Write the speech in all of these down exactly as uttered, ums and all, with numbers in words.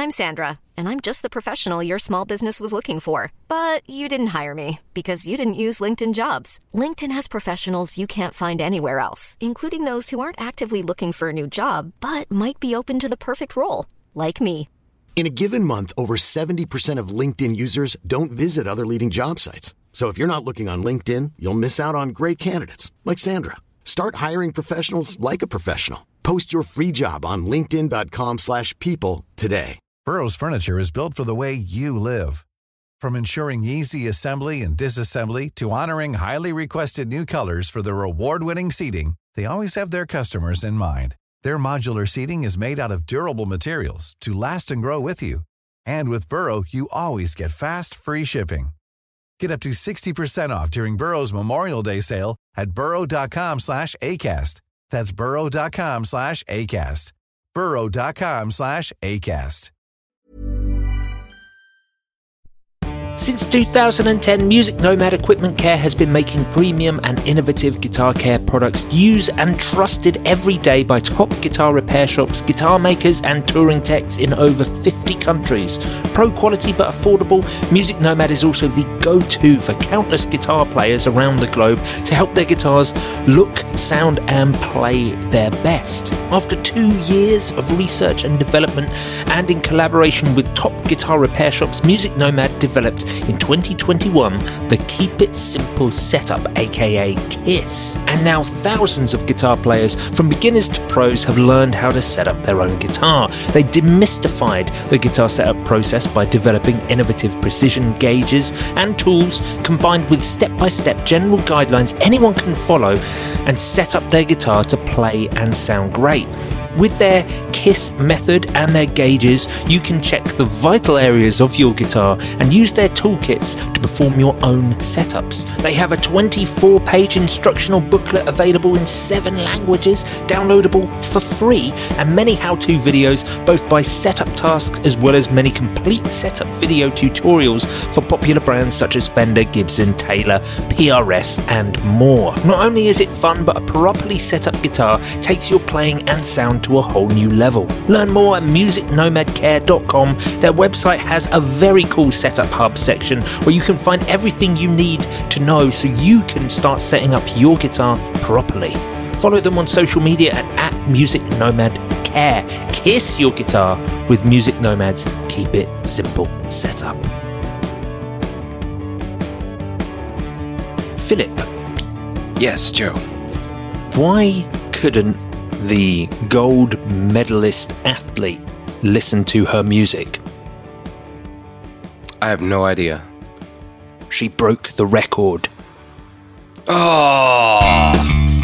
I'm Sandra, and I'm just the professional your small business was looking for. But you didn't hire me because you didn't use LinkedIn Jobs. LinkedIn has professionals you can't find anywhere else, including those who aren't actively looking for a new job, but might be open to the perfect role, like me. In a given month, over seventy percent of LinkedIn users don't visit other leading job sites. So if you're not looking on LinkedIn, you'll miss out on great candidates like Sandra. Start hiring professionals like a professional. Post your free job on linkedin dot com slash people today. Burrow's furniture is built for the way you live. From ensuring easy assembly and disassembly to honoring highly requested new colors for their award-winning seating, they always have their customers in mind. Their modular seating is made out of durable materials to last and grow with you. And with Burrow, you always get fast, free shipping. Get up to sixty percent off during Burrow's Memorial Day sale at burrow.com slash ACAST. That's burrow.com slash ACAST. burrow.com slash ACAST. Since two thousand ten, Music Nomad Equipment Care has been making premium and innovative guitar care products used and trusted every day by top guitar repair shops, guitar makers and touring techs in over fifty countries. Pro quality but affordable, Music Nomad is also the go-to for countless guitar players around the globe to help their guitars look, sound and play their best. After two years of research and development and in collaboration with top guitar repair shops, Music Nomad developed in twenty twenty-one the Keep It Simple Setup, aka KISS. And now thousands of guitar players from beginners to pros have learned how to set up their own guitar. They demystified the guitar setup process by developing innovative precision gauges and tools combined with step-by-step general guidelines anyone can follow and set up their guitar to play and sound great. With their KISS method and their gauges, you can check the vital areas of your guitar and use their toolkits to perform your own setups. They have a twenty-four page instructional booklet available in seven languages, downloadable for free, and many how-to videos, both by setup tasks as well as many complete setup video tutorials for popular brands such as Fender, Gibson, Taylor, P R S, and more. Not only is it fun, but a properly set up guitar takes your playing and sound to a whole new level. Learn more at music nomad care dot com. Their website has a very cool setup hub section where you can find everything you need to know so you can start setting up your guitar properly. Follow them on social media at, at Music Nomad Care. Kiss your guitar with Music Nomad's Keep It Simple Setup. Philip. Yes, Joe. Why couldn't the gold medalist athlete listen to her music? I have no idea. She broke the record. Oh!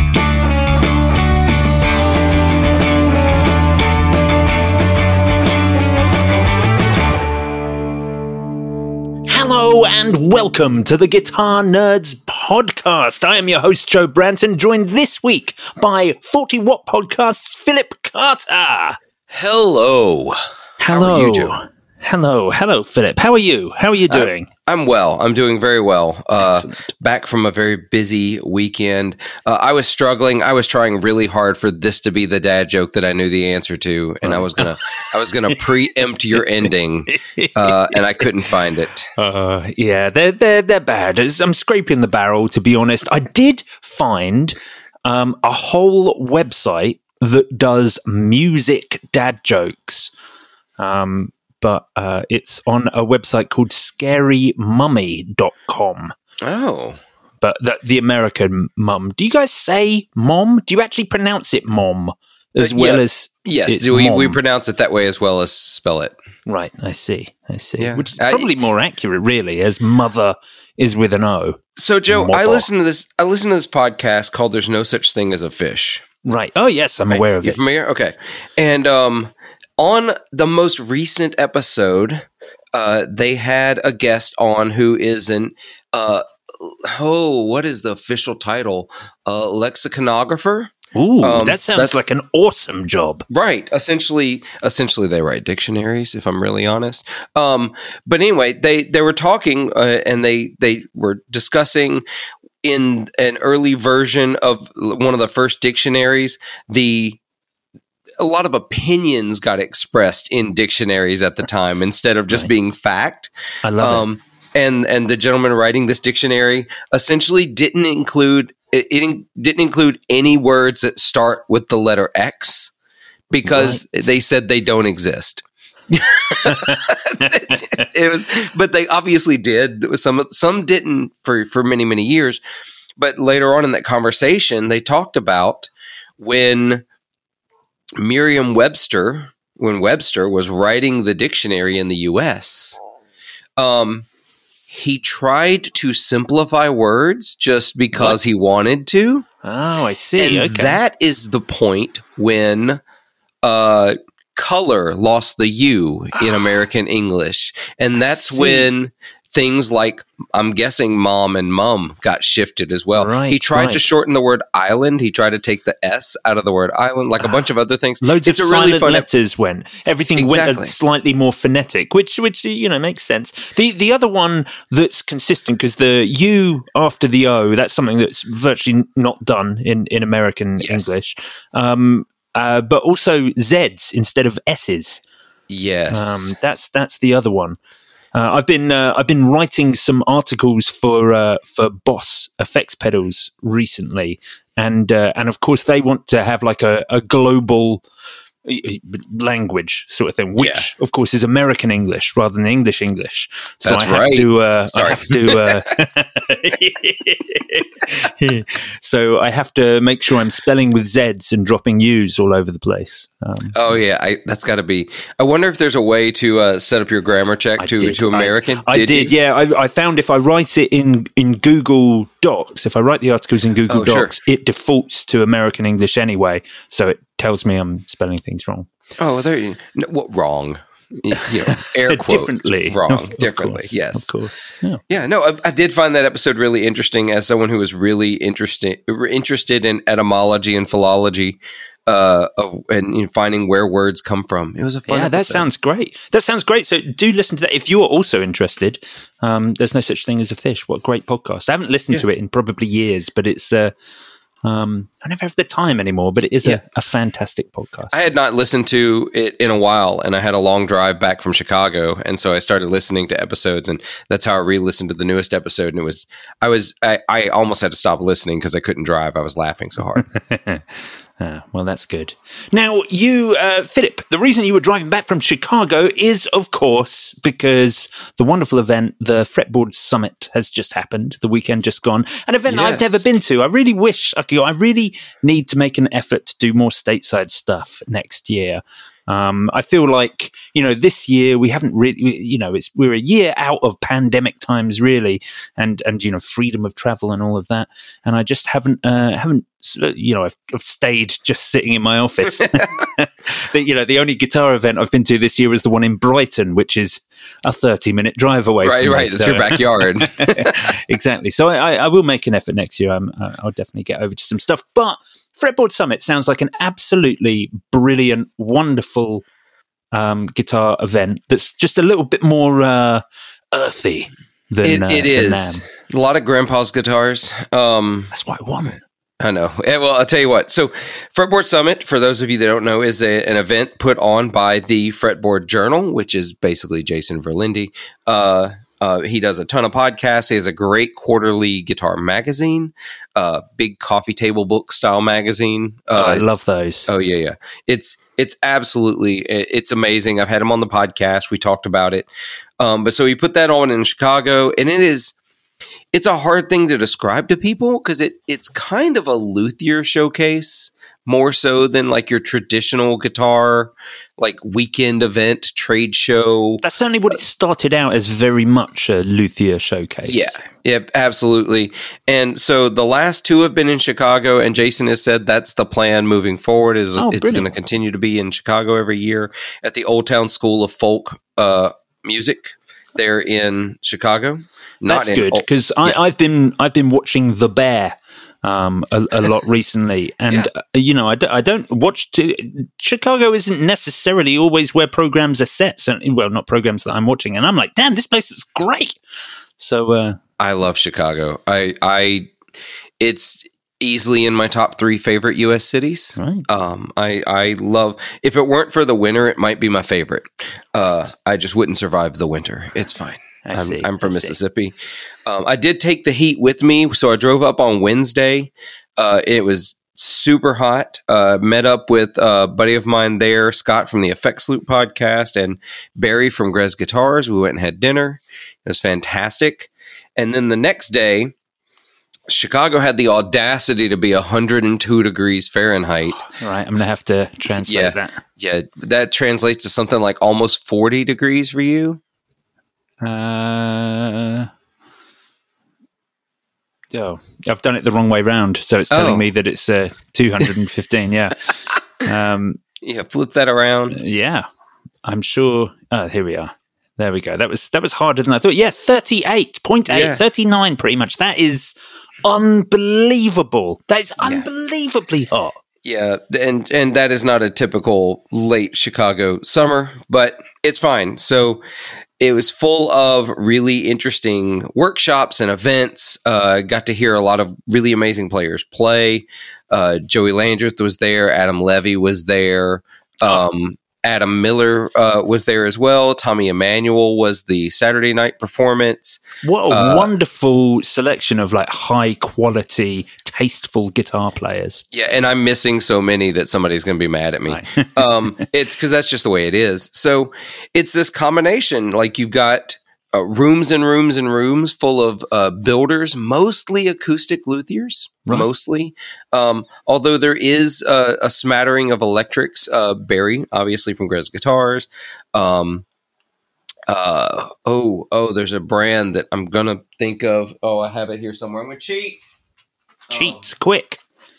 Hello and welcome to the Guitar Nerds podcast. I am your host, Joe Branton, joined this week by forty watt Podcast's Philip Carter. Hello. Hello. How are you, Joe? Hello. Hello, Philip. How are you? How are you doing? I, I'm well. I'm doing very well. Uh, back from a very busy weekend. Uh, I was struggling. I was trying really hard for this to be the dad joke that I knew the answer to, and I was gonna, I was gonna preempt your ending, uh, and I couldn't find it. Uh, yeah, they're they're they're bad. I'm scraping the barrel, to be honest. I did find um, a whole website that does music dad jokes. Um, but uh, it's on a website called scary mummy dot com. Oh. But the, the American mum. Do you guys say mom? Do you actually pronounce it mom as uh, well yeah. as Yes, we, we pronounce it that way as well as spell it. Right, I see, I see. Yeah. Which is probably I, more accurate, really, as mother is with an O. So, Joe, Mother. I listen to this. I listen to this podcast called "There's No Such Thing as a Fish." Right. Oh, yes, I'm right. aware of You're it. Familiar? Okay. And um, on the most recent episode, uh, they had a guest on who is an uh, oh, what is the official title? Uh, lexiconographer. Ooh, um, that sounds like an awesome job. Right. Essentially, essentially, they write dictionaries, if I'm really honest. Um, but anyway, they, they were talking uh, and they, they were discussing in an early version of one of the first dictionaries, the a lot of opinions got expressed in dictionaries at the time instead of just right. being fact. I love um, it. And and the gentleman writing this dictionary essentially didn't include it, it didn't include any words that start with the letter X because right. they said they don't exist. It was, but they obviously did. Some some didn't for for many many years. But later on in that conversation, they talked about when Merriam-Webster, when Webster was writing the dictionary in the U S, um, he tried to simplify words just because what? he wanted to. Oh, I see. And okay. that is the point when uh, color lost the U in American English. And that's when things like, I'm guessing mom and mum got shifted as well. Right, he tried right. to shorten the word island. He tried to take the S out of the word island, like a bunch of other things. Loads it's of a silent really fun letters ep- went. Everything exactly. went slightly more phonetic, which, which you know, makes sense. The the other one that's consistent, because the U after the O, that's something that's virtually not done in, in American yes. English. Um, uh, but also Zs instead of S's. Yes. Um, that's that's the other one. Uh, I've been uh, I've been writing some articles for uh, for Boss effects pedals recently, and uh, and of course they want to have like a, a global language sort of thing, which yeah. of course is American English rather than English English. So That's I have right. to uh, I have to uh, so I have to make sure I'm spelling with Z's and dropping U's all over the place. Um, oh yeah, I, that's got to be. I wonder if there's a way to uh, set up your grammar check I to did. to American. I, I did, did yeah. I, I found if I write it in in Google Docs, if I write the articles in Google oh, Docs, sure. it defaults to American English anyway, so it tells me I'm spelling things wrong. Oh, there you no, what wrong? You know, air quotes differently wrong, of, of differently. Course, yes, of course. Yeah, yeah. No, I, I did find that episode really interesting as someone who was really interested interested in etymology and philology. Uh, of and you know, finding where words come from. It was a fun yeah, episode. That sounds great. That sounds great. So do listen to that if you're also interested. Um, There's No Such Thing as a Fish. What a great podcast! I haven't listened yeah. to it in probably years, but it's. Uh, um, I never have the time anymore, but it is yeah. a, a fantastic podcast. I had not listened to it in a while, and I had a long drive back from Chicago, and so I started listening to episodes, and that's how I re-listened to the newest episode. And it was, I was, I, I almost had to stop listening because I couldn't drive. I was laughing so hard. Ah, well, that's good. Now, you, uh, Philip, the reason you were driving back from Chicago is, of course, because the wonderful event, the Fretboard Summit, has just happened, the weekend just gone, an event yes. I've never been to. I really wish, I, could, I really need to make an effort to do more stateside stuff next year. Um, I feel like, you know, this year we haven't really, you know, it's we're a year out of pandemic times, really, and and you know, freedom of travel and all of that. And I just haven't, uh, haven't, you know, I've, I've stayed just sitting in my office. the, you know, the only guitar event I've been to this year is the one in Brighton, which is a thirty-minute drive away. Right, from right. me, It's so. your backyard. Exactly. So I, I will make an effort next year. I'm, uh, I'll definitely get over to some stuff, but. Fretboard Summit sounds like an absolutely brilliant, wonderful um, guitar event that's just a little bit more uh, earthy than it, uh, it than is. Nam. A lot of grandpa's guitars. Um, that's what I want. I know. Well, I'll tell you what. So, Fretboard Summit, for those of you that don't know, is a, an event put on by the Fretboard Journal, which is basically Jason Verlinde. Uh, Uh, he does a ton of podcasts. He has a great quarterly guitar magazine, uh, big coffee table book style magazine. Uh, oh, I love those. Oh yeah, yeah. It's it's absolutely it's amazing. I've had him on the podcast. We talked about it. Um, but so he put that on in Chicago, and it is it's a hard thing to describe to people because it it's kind of a luthier showcase. More so than like your traditional guitar, like weekend event, trade show. That's certainly what it started out as, very much a luthier showcase. Yeah, yeah, absolutely. And so the last two have been in Chicago, and Jason has said that's the plan moving forward. Is oh, it's going to continue to be in Chicago every year at the Old Town School of Folk uh, Music there in Chicago. Not that's in, good because oh, yeah. I've been I've been watching The Bear. Um, a, a lot recently, and yeah. uh, you know, I, d- I don't watch. T- Chicago isn't necessarily always where programs are set. So, well, not programs that I'm watching, and I'm like, damn, this place is great. So, uh, I love Chicago. I, I, it's easily in my top three favorite U S cities. Right. Um, I, I love, if it weren't for the winter, it might be my favorite. Uh, I just wouldn't survive the winter. It's fine. I I'm, see. I'm from I Mississippi. Um, I did take the heat with me. So I drove up on Wednesday. Uh, it was super hot. Uh, met up with a buddy of mine there, Scott from the Effects Loop podcast, and Barry from Grez Guitars. We went and had dinner. It was fantastic. And then the next day, Chicago had the audacity to be one hundred two degrees Fahrenheit. All right, I'm going to have to translate yeah, that. Yeah, that translates to something like almost forty degrees for you. Uh, oh, I've done it the wrong way round, so it's telling oh. me that it's uh, two hundred fifteen, yeah. Um, yeah, flip that around. Yeah, I'm sure. Oh, here we are. There we go. That was that was harder than I thought. Yeah, thirty-eight point eight, yeah. thirty-nine pretty much. That is unbelievable. That is yeah. unbelievably hot. Yeah, and and that is not a typical late Chicago summer, but it's fine. So it was full of really interesting workshops and events. Uh, got to hear a lot of really amazing players play. Uh, Joey Landreth was there. Adam Levy was there. Um, oh. Adam Miller uh, was there as well. Tommy Emmanuel was the Saturday night performance. What a uh, wonderful selection of like high quality, tasteful guitar players. Yeah, and I'm missing so many that somebody's going to be mad at me. Right. um, it's because that's just the way it is. So it's this combination. Like you've got uh, rooms and rooms and rooms full of uh, builders, mostly acoustic luthiers. Right. Mostly, um, although there is a, a smattering of electrics. Uh, Barry, obviously from Grez Guitars. Um, uh, oh, oh, there's a brand that I'm gonna think of. Oh, I have it here somewhere. I'm gonna cheat. Cheat, oh. quick,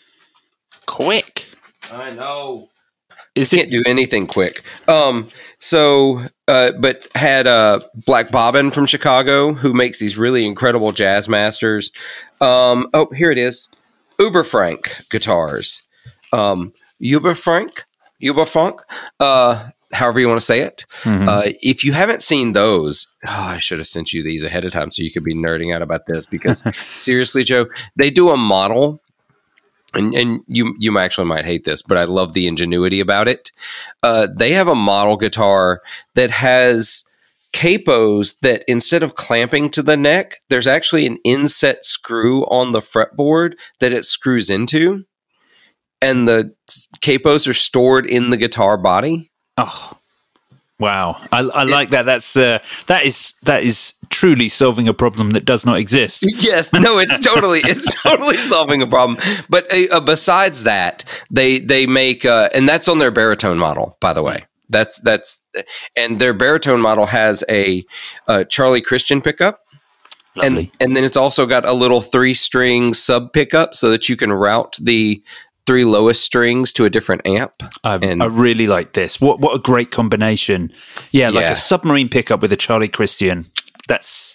quick. I know. Is Can't it- do anything quick. Um, so, uh, but had uh, Black Bobbin from Chicago, who makes these really incredible jazz masters. Um, oh, here it is. Uberfrank guitars. Um, Uberfrank, Uberfrank, uh, however you want to say it. Mm-hmm. Uh, if you haven't seen those, oh, I should have sent you these ahead of time so you could be nerding out about this because seriously, Joe, they do a model. And and you you actually might hate this, but I love the ingenuity about it. Uh, they have a model guitar that has capos that instead of clamping to the neck, there's actually an inset screw on the fretboard that it screws into. And the capos are stored in the guitar body. Oh, wow. I, I it, like that. That's uh, that is that is truly solving a problem that does not exist. Yes. No, it's totally it's totally solving a problem. But uh, besides that, they they make uh, and that's on their baritone model, by the way. That's that's and their baritone model has a, a Charlie Christian pickup. Lovely. And and then it's also got a little three string sub pickup so that you can route the three lowest strings to a different amp. I, and, I really like this. What what a great combination. Yeah, like yeah. a submarine pickup with a Charlie Christian. That's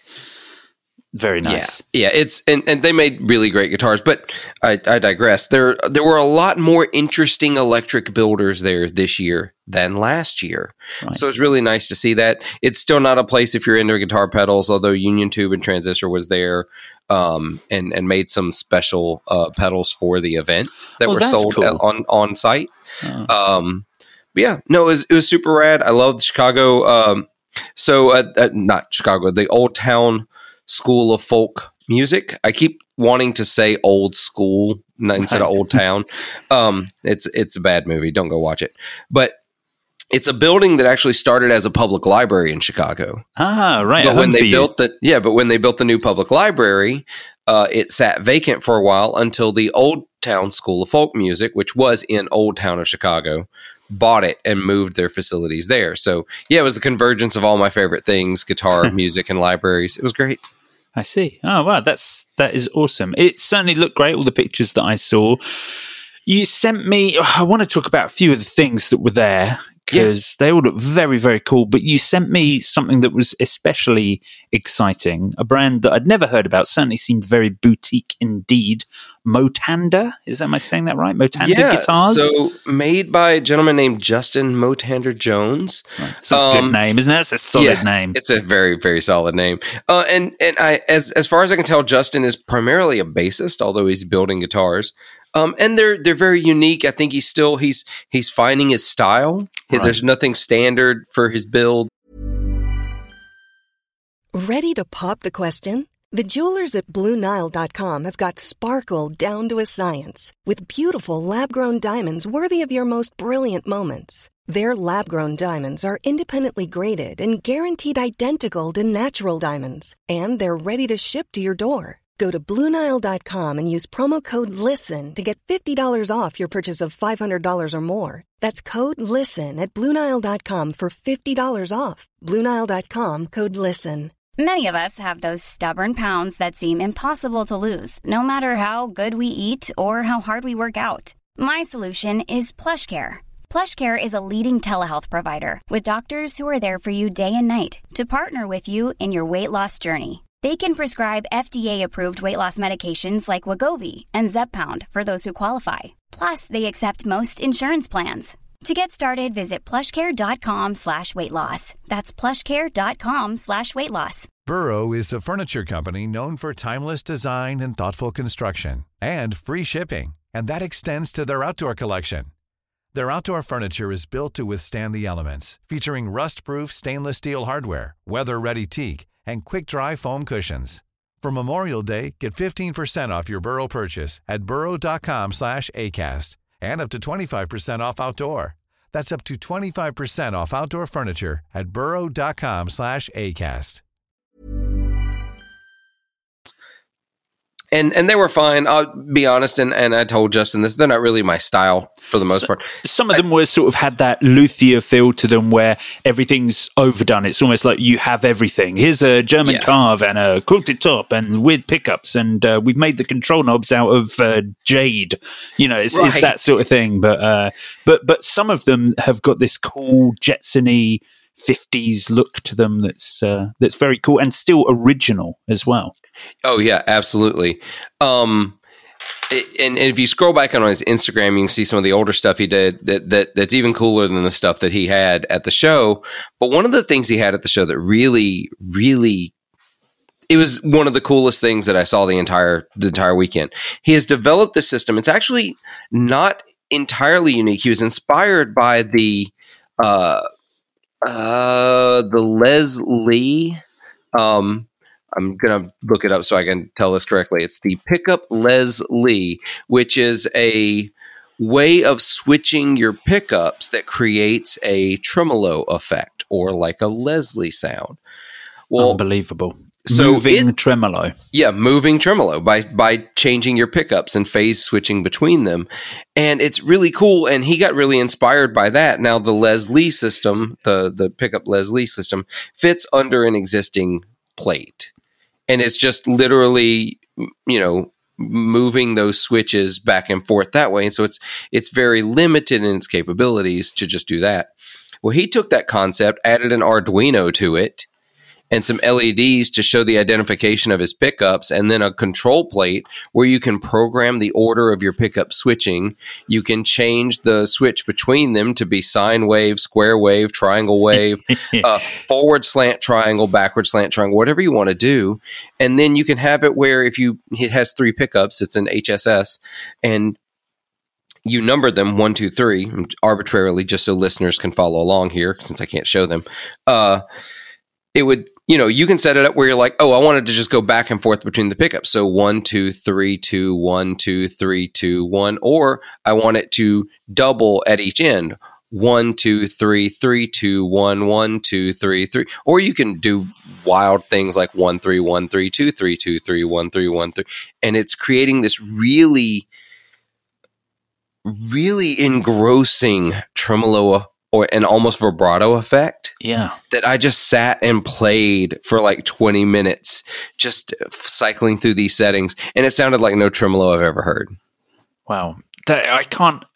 very nice. Yeah, yeah. It's and, and they made really great guitars, but I, I digress. There there were a lot more interesting electric builders there this year than last year. Right. So it's really nice to see that. It's still not a place if you're into guitar pedals, although Union Tube and Transistor was there um, and, and made some special uh, pedals for the event that oh, were sold cool. on, on site. Oh. Um, but yeah, no, it was, it was super rad. I love Chicago. Um, so uh, uh, not Chicago, the Old Town School of Folk Music. I keep wanting to say old school instead of Old Town. Um, it's it's a bad movie. Don't go watch it. But it's a building that actually started as a public library in Chicago. Ah, right. But when they built the yeah, but when they built the new public library, uh, it sat vacant for a while until the Old Town School of Folk Music, which was in Old Town of Chicago, bought it and moved their facilities there. So yeah, it was the convergence of all my favorite things: guitar, music, and libraries. It was great. I see. Oh wow, that's that is awesome. It certainly looked great. All the pictures that I saw. You sent me. I want to talk about a few of the things that were there because yeah. they all look very, very cool. But you sent me something that was especially exciting, a brand that I'd never heard about, certainly seemed very boutique indeed. Motanda, is that, am I saying that right? Motanda yeah, guitars? So made by a gentleman named Justin Motanda Jones. Right. It's a um, good name, isn't it? It's a solid yeah, name. It's a very, very solid name. Uh, and and I, as as far as I can tell, Justin is primarily a bassist, although he's building guitars. Um, and they're they're very unique. I think he's still he's he's finding his style. Right. There's nothing standard for his build. Ready to pop the question? The jewelers at Blue Nile dot com have got sparkle down to a science with beautiful lab-grown diamonds worthy of your most brilliant moments. Their lab-grown diamonds are independently graded and guaranteed identical to natural diamonds, and they're ready to ship to your door. Go to Blue Nile dot com and use promo code LISTEN to get fifty dollars off your purchase of five hundred dollars or more. That's code LISTEN at Blue Nile dot com for fifty dollars off. Blue Nile dot com, code LISTEN. Many of us have those stubborn pounds that seem impossible to lose, no matter how good we eat or how hard we work out. My solution is PlushCare. PlushCare is a leading telehealth provider with doctors who are there for you day and night to partner with you in your weight loss journey. They can prescribe F D A-approved weight loss medications like Wegovy and Zepbound for those who qualify. Plus, they accept most insurance plans. To get started, visit plushcare.com slash weight loss. That's plushcare.com slash weight loss. Burrow is a furniture company known for timeless design and thoughtful construction and free shipping, and that extends to their outdoor collection. Their outdoor furniture is built to withstand the elements, featuring rust-proof stainless steel hardware, weather-ready teak, and quick-dry foam cushions. For Memorial Day, get fifteen percent off your Burrow purchase at burrow.com slash ACAST and up to twenty-five percent off outdoor. That's up to twenty-five percent off outdoor furniture at burrow.com slash ACAST. And and they were fine. I'll be honest, and, and I told Justin this, they're not really my style for the most so, part. Some of I, them were sort of had that luthier feel to them where everything's overdone. It's almost like you have everything. Here's a German yeah. carve and a quilted top and weird pickups, and uh, we've made the control knobs out of uh, jade. You know, it's, right. it's that sort of thing. But uh, but but some of them have got this cool Jetson-y fifties look to them that's uh, that's very cool and still original as well. Oh yeah, absolutely. Um, and, and if you scroll back on his Instagram, you can see some of the older stuff he did that, that that's even cooler than the stuff that he had at the show. But one of the things he had at the show that really, really, it was one of the coolest things that I saw the entire the entire weekend. He has developed this system. It's actually not entirely unique. He was inspired by the uh, uh, the Leslie. Um, I'm going to look it up so I can tell this correctly. It's the Pickup Leslie, which is a way of switching your pickups that creates a tremolo effect or like a Leslie sound. Well, unbelievable. So moving it, tremolo. Yeah, moving tremolo by by changing your pickups and phase switching between them. And it's really cool. And he got really inspired by that. Now the Leslie system, the, the Pickup Leslie system, fits under an existing plate. And it's just literally, you know, moving those switches back and forth that way. And so it's it's very limited in its capabilities to just do that. Well, he took that concept, added an Arduino to it, and some L E Ds to show the identification of his pickups, and then a control plate where you can program the order of your pickup switching. You can change the switch between them to be sine wave, square wave, triangle wave, uh, forward slant triangle, backward slant triangle, whatever you want to do. And then you can have it where if you it has three pickups, it's an H S S, and you number them one, two, three, arbitrarily, just so listeners can follow along here, since I can't show them. Uh, it would, you know, you can set it up where you're like, oh, I wanted to just go back and forth between the pickups. So one, two, three, two, one, two, three, two, one, or I want it to double at each end. One, two, three, three, two, one, one, two, three, three. Or you can do wild things like one, three, one, three, two, three, two, three, one, three, one, three. And it's creating this really, really engrossing tremolo or an almost vibrato effect. Yeah. That I just sat and played for like twenty minutes, just cycling through these settings. And it sounded like no tremolo I've ever heard. Wow. That, I can't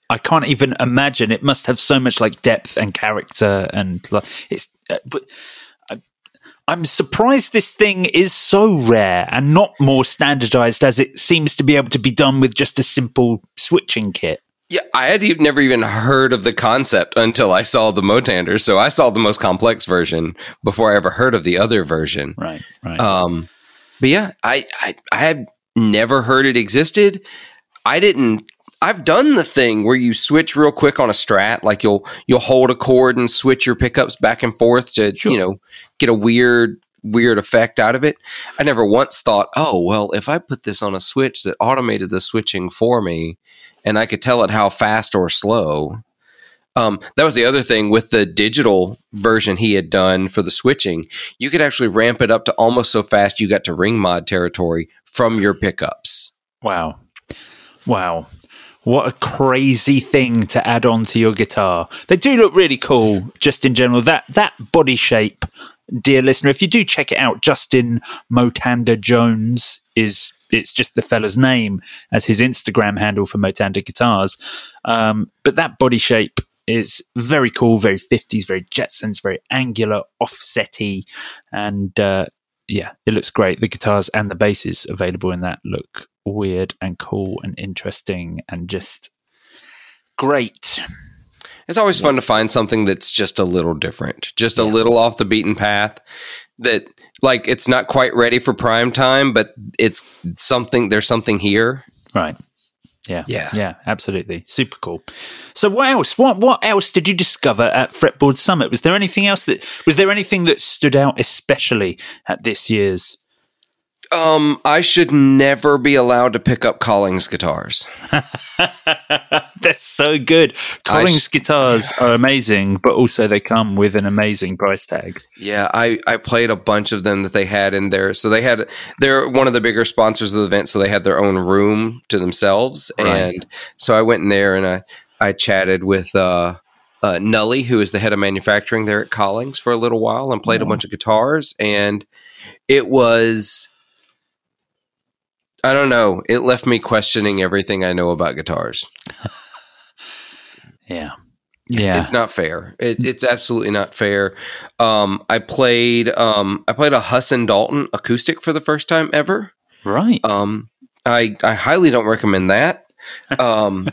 I can't even imagine. It must have so much like depth and character, and like it's. Uh, but I, I'm surprised this thing is so rare and not more standardized as it seems to be able to be done with just a simple switching kit. Yeah, I had even, never even heard of the concept until I saw the Motander. So I saw the most complex version before I ever heard of the other version. Right, right. Um, but yeah, I, I I had never heard it existed. I didn't. I've done the thing where you switch real quick on a Strat, like you'll you'll hold a chord and switch your pickups back and forth to sure. you know get a weird weird effect out of it. I never once thought, oh well, if I put this on a switch that automated the switching for me, and I could tell it how fast or slow. Um, that was the other thing with the digital version he had done for the switching. You could actually ramp it up to almost so fast you got to ring mod territory from your pickups. Wow. Wow. What a crazy thing to add on to your guitar. They do look really cool, just in general. That that body shape, dear listener, if you do check it out, Justin Motander Jones is... It's just the fella's name as his Instagram handle for Motander Guitars. Um, but that body shape is very cool, very fifties, very Jetsons, very angular, offsetty. And uh, yeah, it looks great. The guitars and the basses available in that look weird and cool and interesting and just great. It's always fun to find something that's just a little different, just a yeah. little off the beaten path that... Like, it's not quite ready for prime time, but it's something, there's something here. Right. Yeah. Yeah. Yeah, absolutely. Super cool. So what else? What what else did you discover at Fretboard Summit? Was there anything else that, was there anything that stood out especially at this year's? Um, I should never be allowed to pick up Collings guitars. That's so good. Collings sh- guitars are amazing, but also they come with an amazing price tag. Yeah, I, I played a bunch of them that they had in there. So they had, they're one of the bigger sponsors of the event, so they had their own room to themselves. Right. And so I went in there and I, I chatted with uh, uh, Nully, who is the head of manufacturing there at Collings, for a little while and played oh. a bunch of guitars. And it was... I don't know. It left me questioning everything I know about guitars. yeah. Yeah. It's not fair. It, it's absolutely not fair. Um, I played um, I played a Husson Dalton acoustic for the first time ever. Right. Um, I, I highly don't recommend that. Um,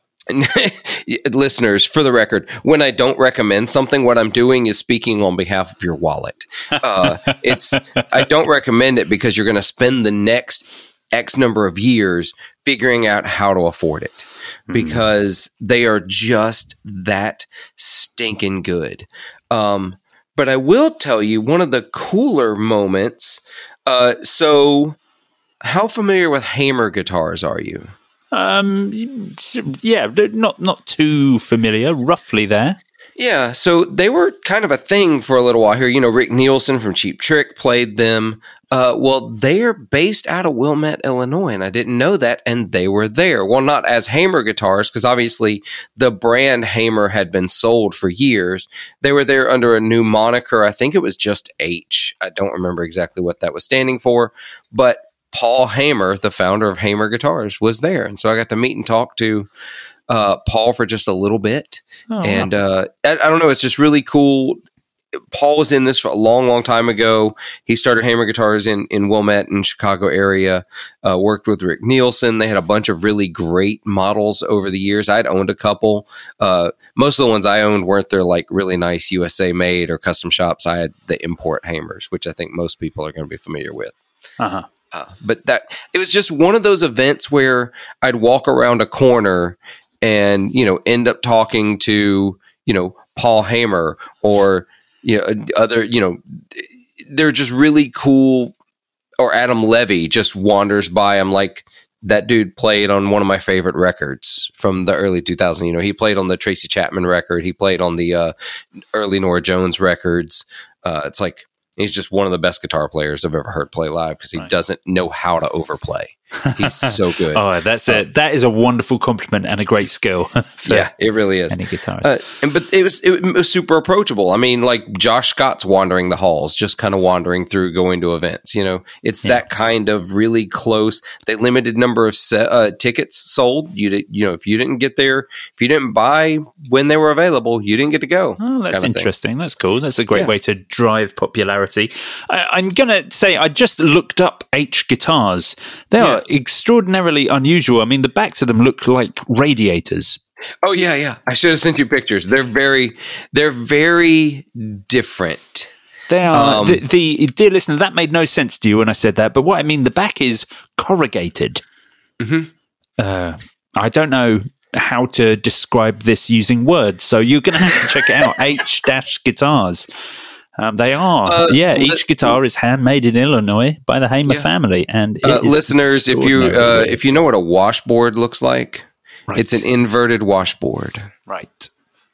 listeners, for the record, when I don't recommend something, what I'm doing is speaking on behalf of your wallet. Uh, it's I don't recommend it because you're going to spend the next X number of years figuring out how to afford it because mm. they are just that stinking good. Um, but I will tell you one of the cooler moments. Uh, so how familiar with Hamer guitars are you? Um, yeah, not, not too familiar, roughly there. Yeah, so they were kind of a thing for a little while here. You know, Rick Nielsen from Cheap Trick played them. Uh, well, they're based out of Wilmette, Illinois, and I didn't know that, and they were there. Well, not as Hamer guitars, because obviously the brand Hamer had been sold for years. They were there under a new moniker. I think it was just H. I don't remember exactly what that was standing for, but Paul Hamer, the founder of Hamer Guitars, was there, and so I got to meet and talk to uh, Paul for just a little bit. Oh, and uh, I, I don't know, it's just really cool. Paul was in this for a long, long time ago. He started Hamer Guitars in, in Wilmette and Chicago area, uh, worked with Rick Nielsen. They had a bunch of really great models over the years. I'd owned a couple. Uh, most of the ones I owned weren't their like really nice U S A made or custom shops. I had the import Hamers, which I think most people are going to be familiar with. Uh-huh. Uh, but that it was just one of those events where I'd walk around a corner and, you know, end up talking to, you know, Paul Hamer or, you know, other, you know, they're just really cool. Or Adam Levy just wanders by. I'm like, that dude played on one of my favorite records from the early two thousands. You know, he played on the Tracy Chapman record. He played on the uh, early Norah Jones records. Uh, it's like, he's just one of the best guitar players I've ever heard play live because he right. doesn't know how to overplay. He's so good. Oh, that's uh, a that is a wonderful compliment and a great skill. Yeah, it really is. Any guitarist, uh, and but it was it was super approachable. I mean, like Josh Scott's wandering the halls, just kind of wandering through, going to events. You know, it's yeah. that kind of really close. They limited number of se- uh, tickets sold. You did, you know, if you didn't get there, if you didn't buy when they were available, you didn't get to go. Oh, that's interesting. That's cool. That's a great yeah. way to drive popularity. I, I'm gonna say I just looked up H guitars. They yeah. are extraordinarily unusual. I mean, the backs of them look like radiators. Oh yeah, yeah. I should have sent you pictures. They're very, they're very different. They are. Um, the, the dear listener, that made no sense to you when I said that. But what I mean, the back is corrugated. Mm-hmm. Uh, I don't know how to describe this using words, so you're going to have to check it out. H dash guitars. Um, they are. Uh, yeah, each li- guitar is handmade in Illinois by the Hamer yeah. family. And uh, listeners, if you uh, if you know what a washboard looks like, right. It's an inverted washboard. Right.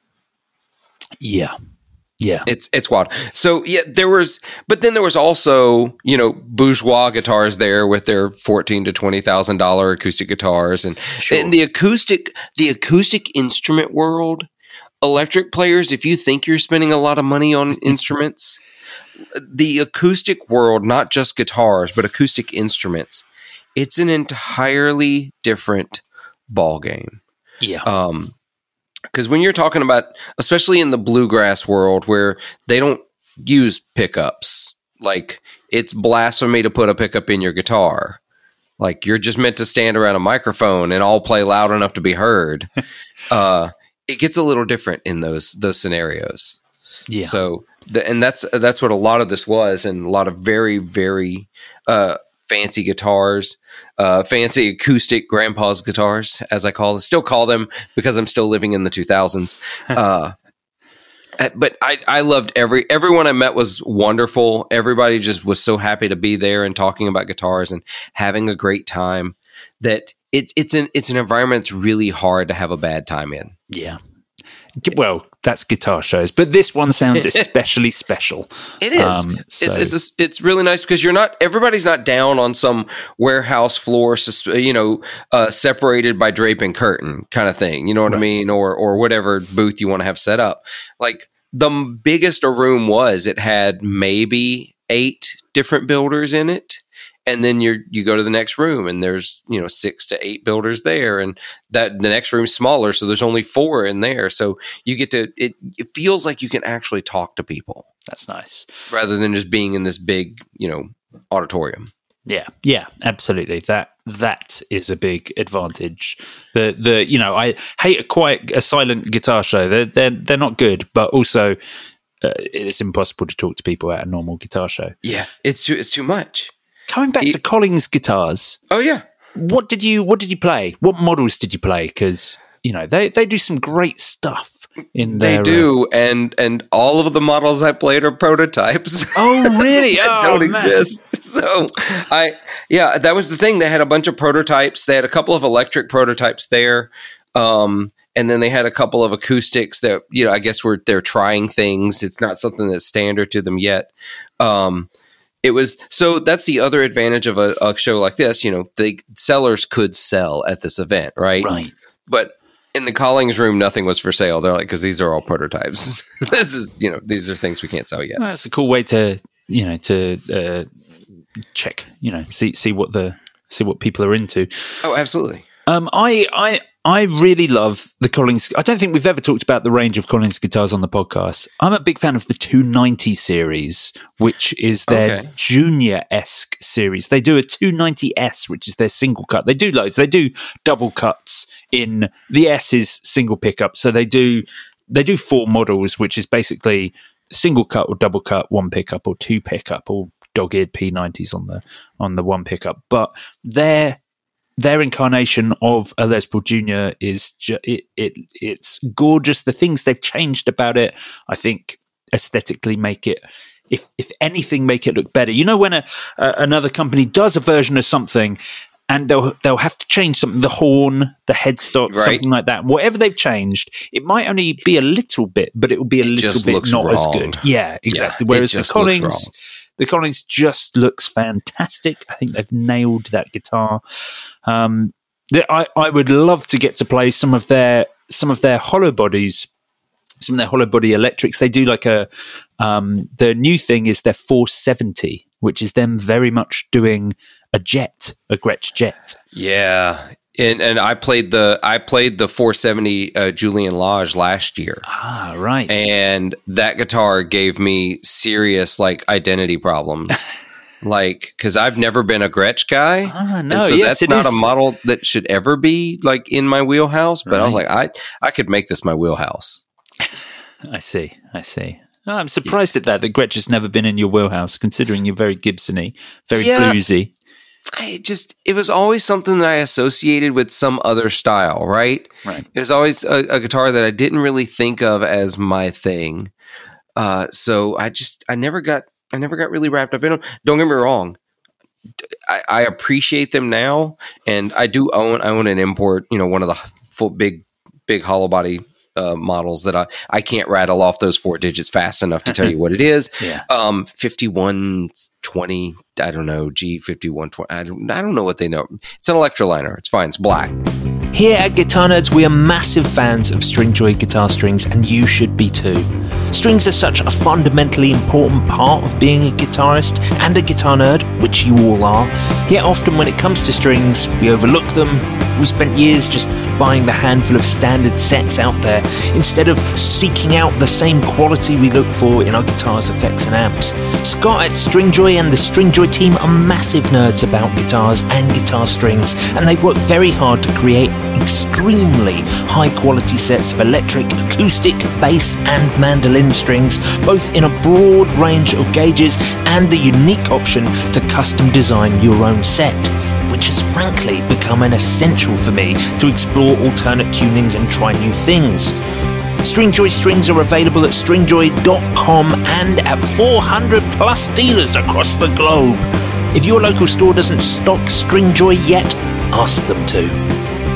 Yeah. Yeah. It's it's wild. So yeah, there was, but then there was also, you know, bourgeois guitars there with their fourteen to twenty thousand dollar acoustic guitars, and sure. and the acoustic the acoustic instrument world. Electric players, if you think you're spending a lot of money on instruments, the acoustic world, not just guitars, but acoustic instruments, it's an entirely different ball game. Yeah. Um, because when you're talking about, especially in the bluegrass world where they don't use pickups, like it's blasphemy to put a pickup in your guitar. Like you're just meant to stand around a microphone and all play loud enough to be heard. uh, It gets a little different in those those scenarios. Yeah. So, the, and that's that's what a lot of this was, and a lot of very very uh, fancy guitars, uh, fancy acoustic grandpa's guitars, as I call them. Still call them because I'm still living in the two thousands. uh, but I I loved every everyone I met was wonderful. Everybody just was so happy to be there and talking about guitars and having a great time. That it's it's an it's an environment that's really hard to have a bad time in. Yeah. Well, that's guitar shows, but this one sounds especially special. It is. Um, so. It's it's, a, it's really nice because you're not everybody's not down on some warehouse floor, you know, uh, separated by drape and curtain kind of thing. You know what right. I mean, or or whatever booth you want to have set up. Like the biggest a room was, it had maybe eight different builders in it. And then you you go to the next room, and there's you know six to eight builders there, and that the next room's smaller, so there's only four in there. So you get to it. It feels like you can actually talk to people. That's nice, rather than just being in this big you know auditorium. Yeah, yeah, absolutely. That that is a big advantage. The the you know I hate a quiet, a silent guitar show. They're they're they're not good, but also uh, it's impossible to talk to people at a normal guitar show. Yeah, it's too, it's too much. Coming back he, to Collings guitars. Oh yeah. What did you What did you play? What models did you play? Because you know they, they do some great stuff in there. They do, uh, and and all of the models I played are prototypes. Oh really? that oh, don't man. exist. So I yeah, that was the thing. They had a bunch of prototypes. They had a couple of electric prototypes there. Um, and then they had a couple of acoustics that you know I guess were they're trying things. It's not something that's standard to them yet. Um, It was so that's the other advantage of a, a show like this. You know, the sellers could sell at this event, right? Right. But in the Collings room, nothing was for sale. They're like, because these are all prototypes. This is, you know, these are things we can't sell yet. Well, that's a cool way to, you know, to uh, check, you know, see see what the see what people are into. Oh, absolutely. Um, I I I really love the Collings. I don't think we've ever talked about the range of Collings guitars on the podcast. I'm a big fan of the two ninety series, which is their okay. junior-esque series. They do a two ninety S, which is their single cut. They do loads. They do double cuts in the S is single pickup. So they do they do four models, which is basically single cut or double cut, one pickup or two pickup, or dog-eared P nineties on the on the one pickup. But they're Their incarnation of a Les Paul Junior is ju- it, it it's gorgeous. The things they've changed about it, I think, aesthetically make it, if if anything, make it look better. You know, when a, a another company does a version of something, and they'll they'll have to change something, the horn, the headstock, right. something like that. Whatever they've changed, it might only be a little bit, but it will be a it little bit not wrong. as good. Yeah, exactly. Yeah, Whereas the Collings, The Collins just looks fantastic. I think they've nailed that guitar. Um, I, I would love to get to play some of their some of their hollow bodies, some of their hollow body electrics. They do like a um, the new thing is their four seventy, which is them very much doing a jet, a Gretsch jet. Yeah, and and I played the I played the four seventy uh, Julian Lage last year. Ah, right. And that guitar gave me serious like identity problems. Like, because I've never been a Gretsch guy, ah, no, and so yes, that's not is. a model that should ever be like in my wheelhouse. But right. I was like, I I could make this my wheelhouse. I see, I see. Oh, I'm surprised yeah. at that. That Gretsch has never been in your wheelhouse, considering you're very Gibson-y, very yeah, bluesy. I just it was always something that I associated with some other style, right? Right. It was always a, a guitar that I didn't really think of as my thing. Uh, so I just I never got. I never got really wrapped up in them. Don't get me wrong. I, I appreciate them now, and I do own I own an import, you know, one of the full big big hollow body uh, models that I, I can't rattle off those four digits fast enough to tell you what it is. yeah. Um, fifty-one twenty, I don't know, G fifty-one twenty. I don't I don't know what they know. It's an Electroliner. It's fine. It's black. Here at Guitar Nerds, we are massive fans of Stringjoy guitar strings, and you should be too. Strings are such a fundamentally important part of being a guitarist and a guitar nerd, which you all are. Yet often when it comes to strings, we overlook them. We spent years just buying the handful of standard sets out there, instead of seeking out the same quality we look for in our guitars, effects and amps. Scott at Stringjoy and the Stringjoy team are massive nerds about guitars and guitar strings, and they've worked very hard to create extremely high quality sets of electric, acoustic, bass and mandolin strings, both in a broad range of gauges and the unique option to custom design your own set, which has frankly become an essential for me to explore alternate tunings and try new things. Stringjoy strings are available at stringjoy dot com and at four hundred plus dealers across the globe. If your local store doesn't stock Stringjoy yet, ask them to.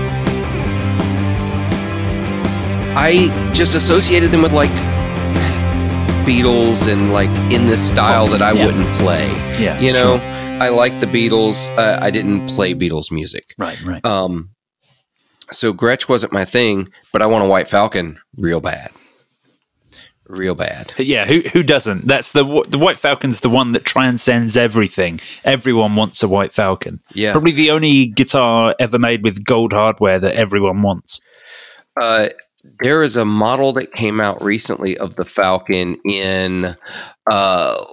I just associated them with like Beatles and like in this style that I yeah. wouldn't play. Yeah, you know, sure. I like the Beatles. Uh, I didn't play Beatles music. Right, right. Um, so Gretsch wasn't my thing, but I want a White Falcon real bad, real bad. Yeah, who who doesn't? That's the the White Falcon's the one that transcends everything. Everyone wants a White Falcon. Yeah, probably the only guitar ever made with gold hardware that everyone wants. Uh. There is a model that came out recently of the Falcon in uh,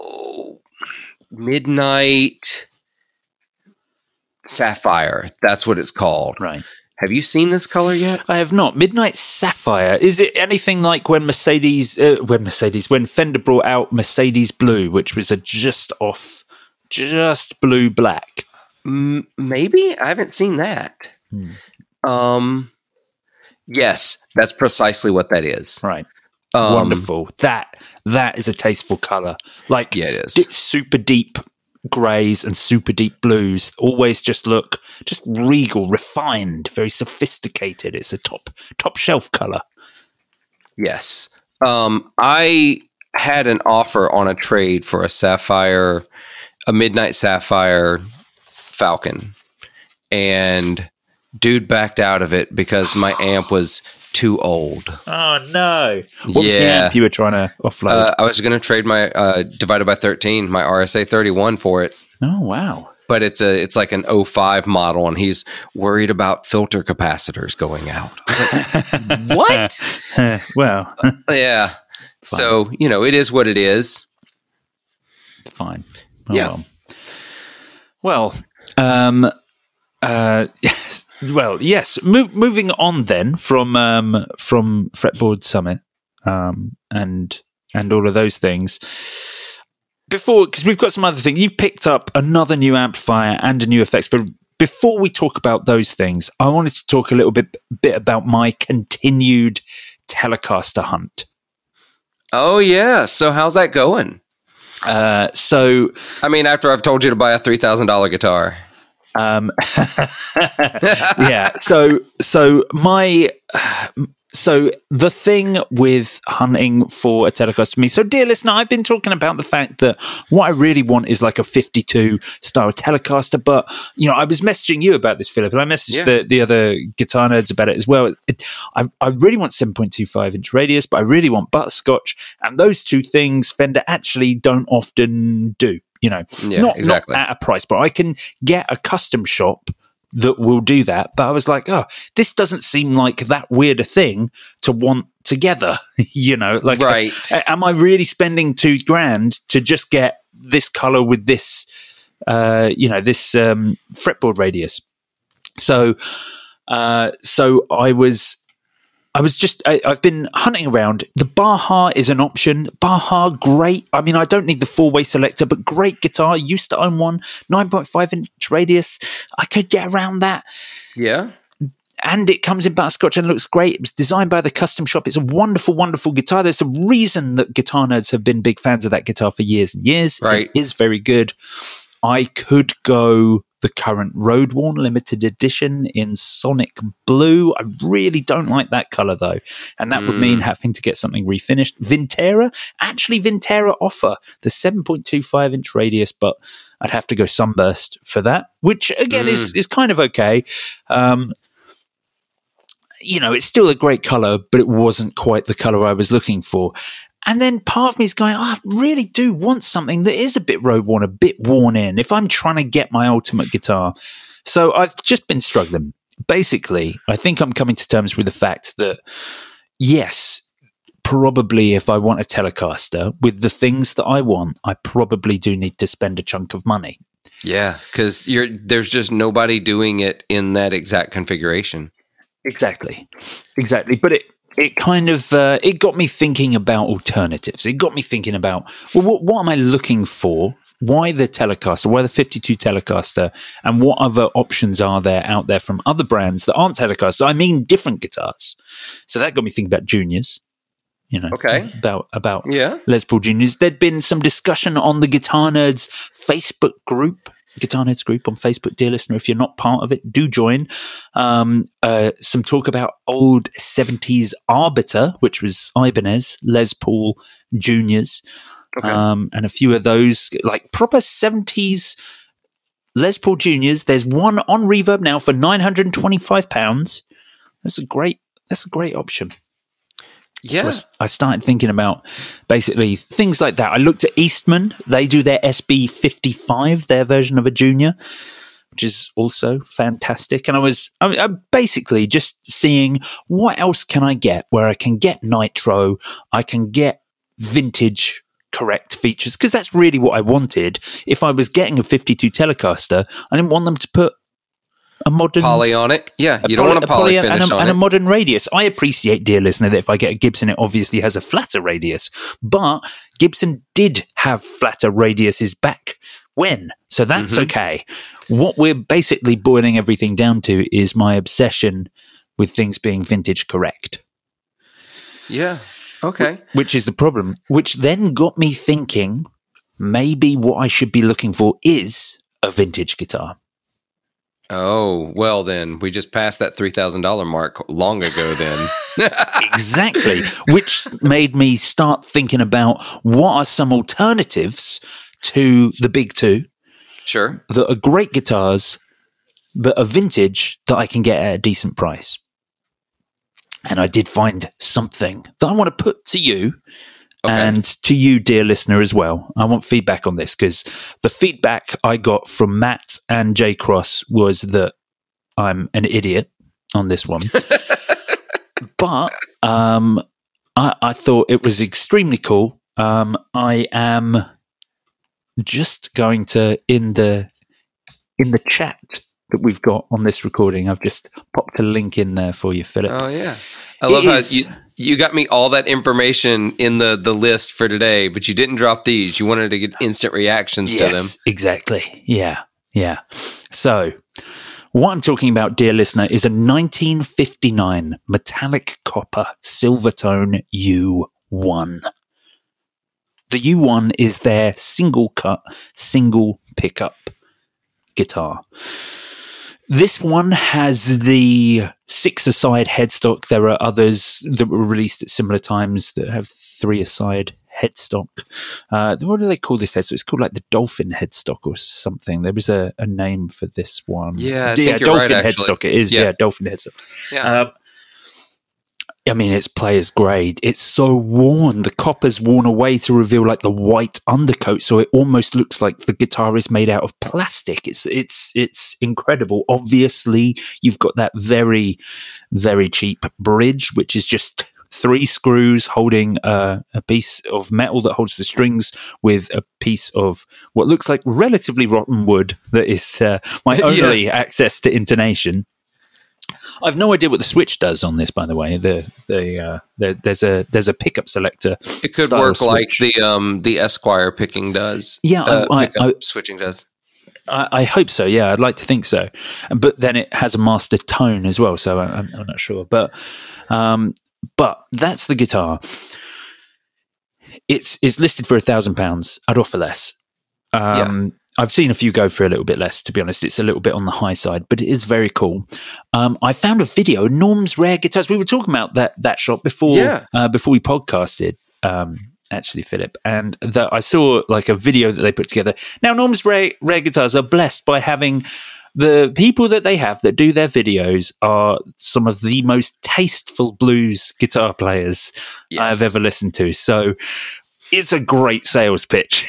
Midnight Sapphire. That's what it's called. Right. Have you seen this color yet? I have not. Midnight Sapphire. Is it anything like when Mercedes, uh, when Mercedes, when Fender brought out Mercedes Blue, which was a just off, just blue black? M- maybe I haven't seen that. Hmm. Um. Yes, that's precisely what that is. Right. Um, Wonderful. That that is a tasteful color. Like yeah, it is. D- super deep grays and super deep blues always just look just regal, refined, very sophisticated. It's a top top shelf color. Yes. Um, I had an offer on a trade for a Sapphire, a Midnight Sapphire Falcon, and dude backed out of it because my amp was too old. Oh, no. What was yeah. the amp you were trying to offload? Uh, I was going to trade my uh, divided by thirteen, my R S A thirty-one for it. Oh, wow. But it's a it's like an oh five model, and he's worried about filter capacitors going out. I was like, what? Well. uh, yeah. Fine. So, you know, it is what it is. Fine. Oh, yeah. Well, well um, uh, yes. Well, yes. Mo- moving on then from um, from Fretboard Summit um, and and all of those things. Before, because we've got some other things. You've picked up another new amplifier and a new effects, but before we talk about those things, I wanted to talk a little bit bit about my continued Telecaster hunt. Oh yeah. So how's that going? Uh, so, I mean, after I've told you to buy a three thousand dollar guitar. Um, yeah. So, so my So the thing with hunting for a Telecaster for me, so dear listener, I've been talking about the fact that what I really want is like a fifty-two style Telecaster, but you know, I was messaging you about this, Philip, and I messaged yeah. the, the other guitar nerds about it as well. It, I, I really want seven point two five inch radius, but I really want butterscotch, and those two things Fender actually don't often do, you know, yeah, not, exactly. not at a price, but I can get a custom shop that will do that. But I was like, oh, this doesn't seem like that weird a thing to want together, you know, like, right. uh, am I really spending two grand to just get this color with this, uh, you know, this um, fretboard radius? So, uh, so I was, I was just, I, I've been hunting around. The Baja is an option. Baja, great. I mean, I don't need the four-way selector, but great guitar. Used to own one, nine point five inch radius. I could get around that. Yeah. And it comes in butterscotch and looks great. It was designed by the custom shop. It's a wonderful, wonderful guitar. There's a reason that guitar nerds have been big fans of that guitar for years and years. Right. It is very good. I could go the current Road Worn limited edition in Sonic Blue. I really don't like that color though, and that mm. would mean having to get something refinished. Vintera, actually Vintera offer the seven point two five inch radius, but I'd have to go Sunburst for that, which again mm. is is kind of okay. Um, you know, it's still a great color, but it wasn't quite the color I was looking for. And then part of me is going, oh, I really do want something that is a bit road worn, a bit worn in, if I'm trying to get my ultimate guitar. So I've just been struggling. Basically, I think I'm coming to terms with the fact that, yes, probably if I want a Telecaster with the things that I want, I probably do need to spend a chunk of money. Yeah, because you're there's just nobody doing it in that exact configuration. Exactly. Exactly. But it It kind of uh, it got me thinking about alternatives. It got me thinking about, well, what, what am I looking for? Why the Telecaster? Why the fifty-two Telecaster? And what other options are there out there from other brands that aren't Telecasters? I mean, different guitars. So that got me thinking about Juniors. You know, okay, about about yeah. Les Paul Juniors. There'd been some discussion on the Guitar Nerds Facebook group. Guitar Nerds group on Facebook, dear listener. If you're not part of it, do join. Um, uh, some talk about old seventies Arbiter, which was Ibanez, Les Paul Juniors, okay. um, and a few of those like proper seventies Les Paul Juniors. There's one on Reverb now for nine hundred twenty-five pounds. That's a great. That's a great option. Yeah. So I, I started thinking about basically things like that. I looked at Eastman. They do their S B fifty-five, their version of a Junior, which is also fantastic. And I was I, I basically just seeing what else can I get where I can get nitro, I can get vintage correct features, because that's really what I wanted. If I was getting a fifty-two Telecaster, I didn't want them to put a modern poly on it. Yeah, you poly, don't want a poly, a poly finish and a, on and it. a modern radius. I appreciate, dear listener, that if I get a Gibson, it obviously has a flatter radius. But Gibson did have flatter radiuses back when, so that's mm-hmm. okay. What we're basically boiling everything down to is my obsession with things being vintage correct. Yeah, okay. Which is the problem. Which then got me thinking, maybe what I should be looking for is a vintage guitar. Oh, well then, we just passed that three thousand dollars mark long ago then. Exactly, which made me start thinking about what are some alternatives to the big two. Sure. That are great guitars, but are vintage that I can get at a decent price. And I did find something that I want to put to you. Okay. And to you, dear listener, as well. I want feedback on this, because the feedback I got from Matt and J Cross was that I'm an idiot on this one. But um, I, I thought it was extremely cool. Um, I am just going to, in the in the chat that we've got on this recording, I've just popped a link in there for you, Philip. Oh, yeah. I love how you, you got me all that information in the, the list for today, but you didn't drop these. You wanted to get instant reactions yes, to them. Exactly. Yeah. Yeah. So what I'm talking about, dear listener, is a nineteen fifty-nine metallic copper Silvertone U one. The U one is their single cut, single pickup guitar. This one has the six-a-side headstock. There are others that were released at similar times that have three-a-side headstock. Uh, what do they call this headstock? It's called like the Dolphin headstock or something. There was a, a name for this one. Yeah, I yeah, think you're Dolphin right, actually. headstock. It is, yeah, Yeah. Dolphin headstock. Yeah. Um, I mean, it's player's grade. It's so worn. The copper's worn away to reveal like the white undercoat, so it almost looks like the guitar is made out of plastic. It's it's it's incredible. Obviously, you've got that very very cheap bridge, which is just three screws holding uh, a piece of metal that holds the strings with a piece of what looks like relatively rotten wood that is uh, my only Yeah. access to intonation. I've no idea what the switch does on this, by the way. The the, uh, the there's a there's a pickup selector. It could style work like switch. the um the Esquire picking does. Yeah, I- uh, I- pickup I- switching does. I, I hope so. Yeah, I'd like to think so. But then it has a master tone as well, so I, I'm, I'm not sure. But um, but that's the guitar. It's it's listed for a thousand pounds. I'd offer less. Um, I've seen a few go for a little bit less, to be honest. It's a little bit on the high side, but it is very cool. Um, I found a video, Norm's Rare Guitars. We were talking about that that shop before, Yeah. uh, before we podcasted, um, actually, Philip. And that I saw like a video that they put together. Now, Norm's Rare, Rare Guitars are blessed by having the people that they have that do their videos are some of the most tasteful blues guitar players Yes. I've ever listened to. So it's a great sales pitch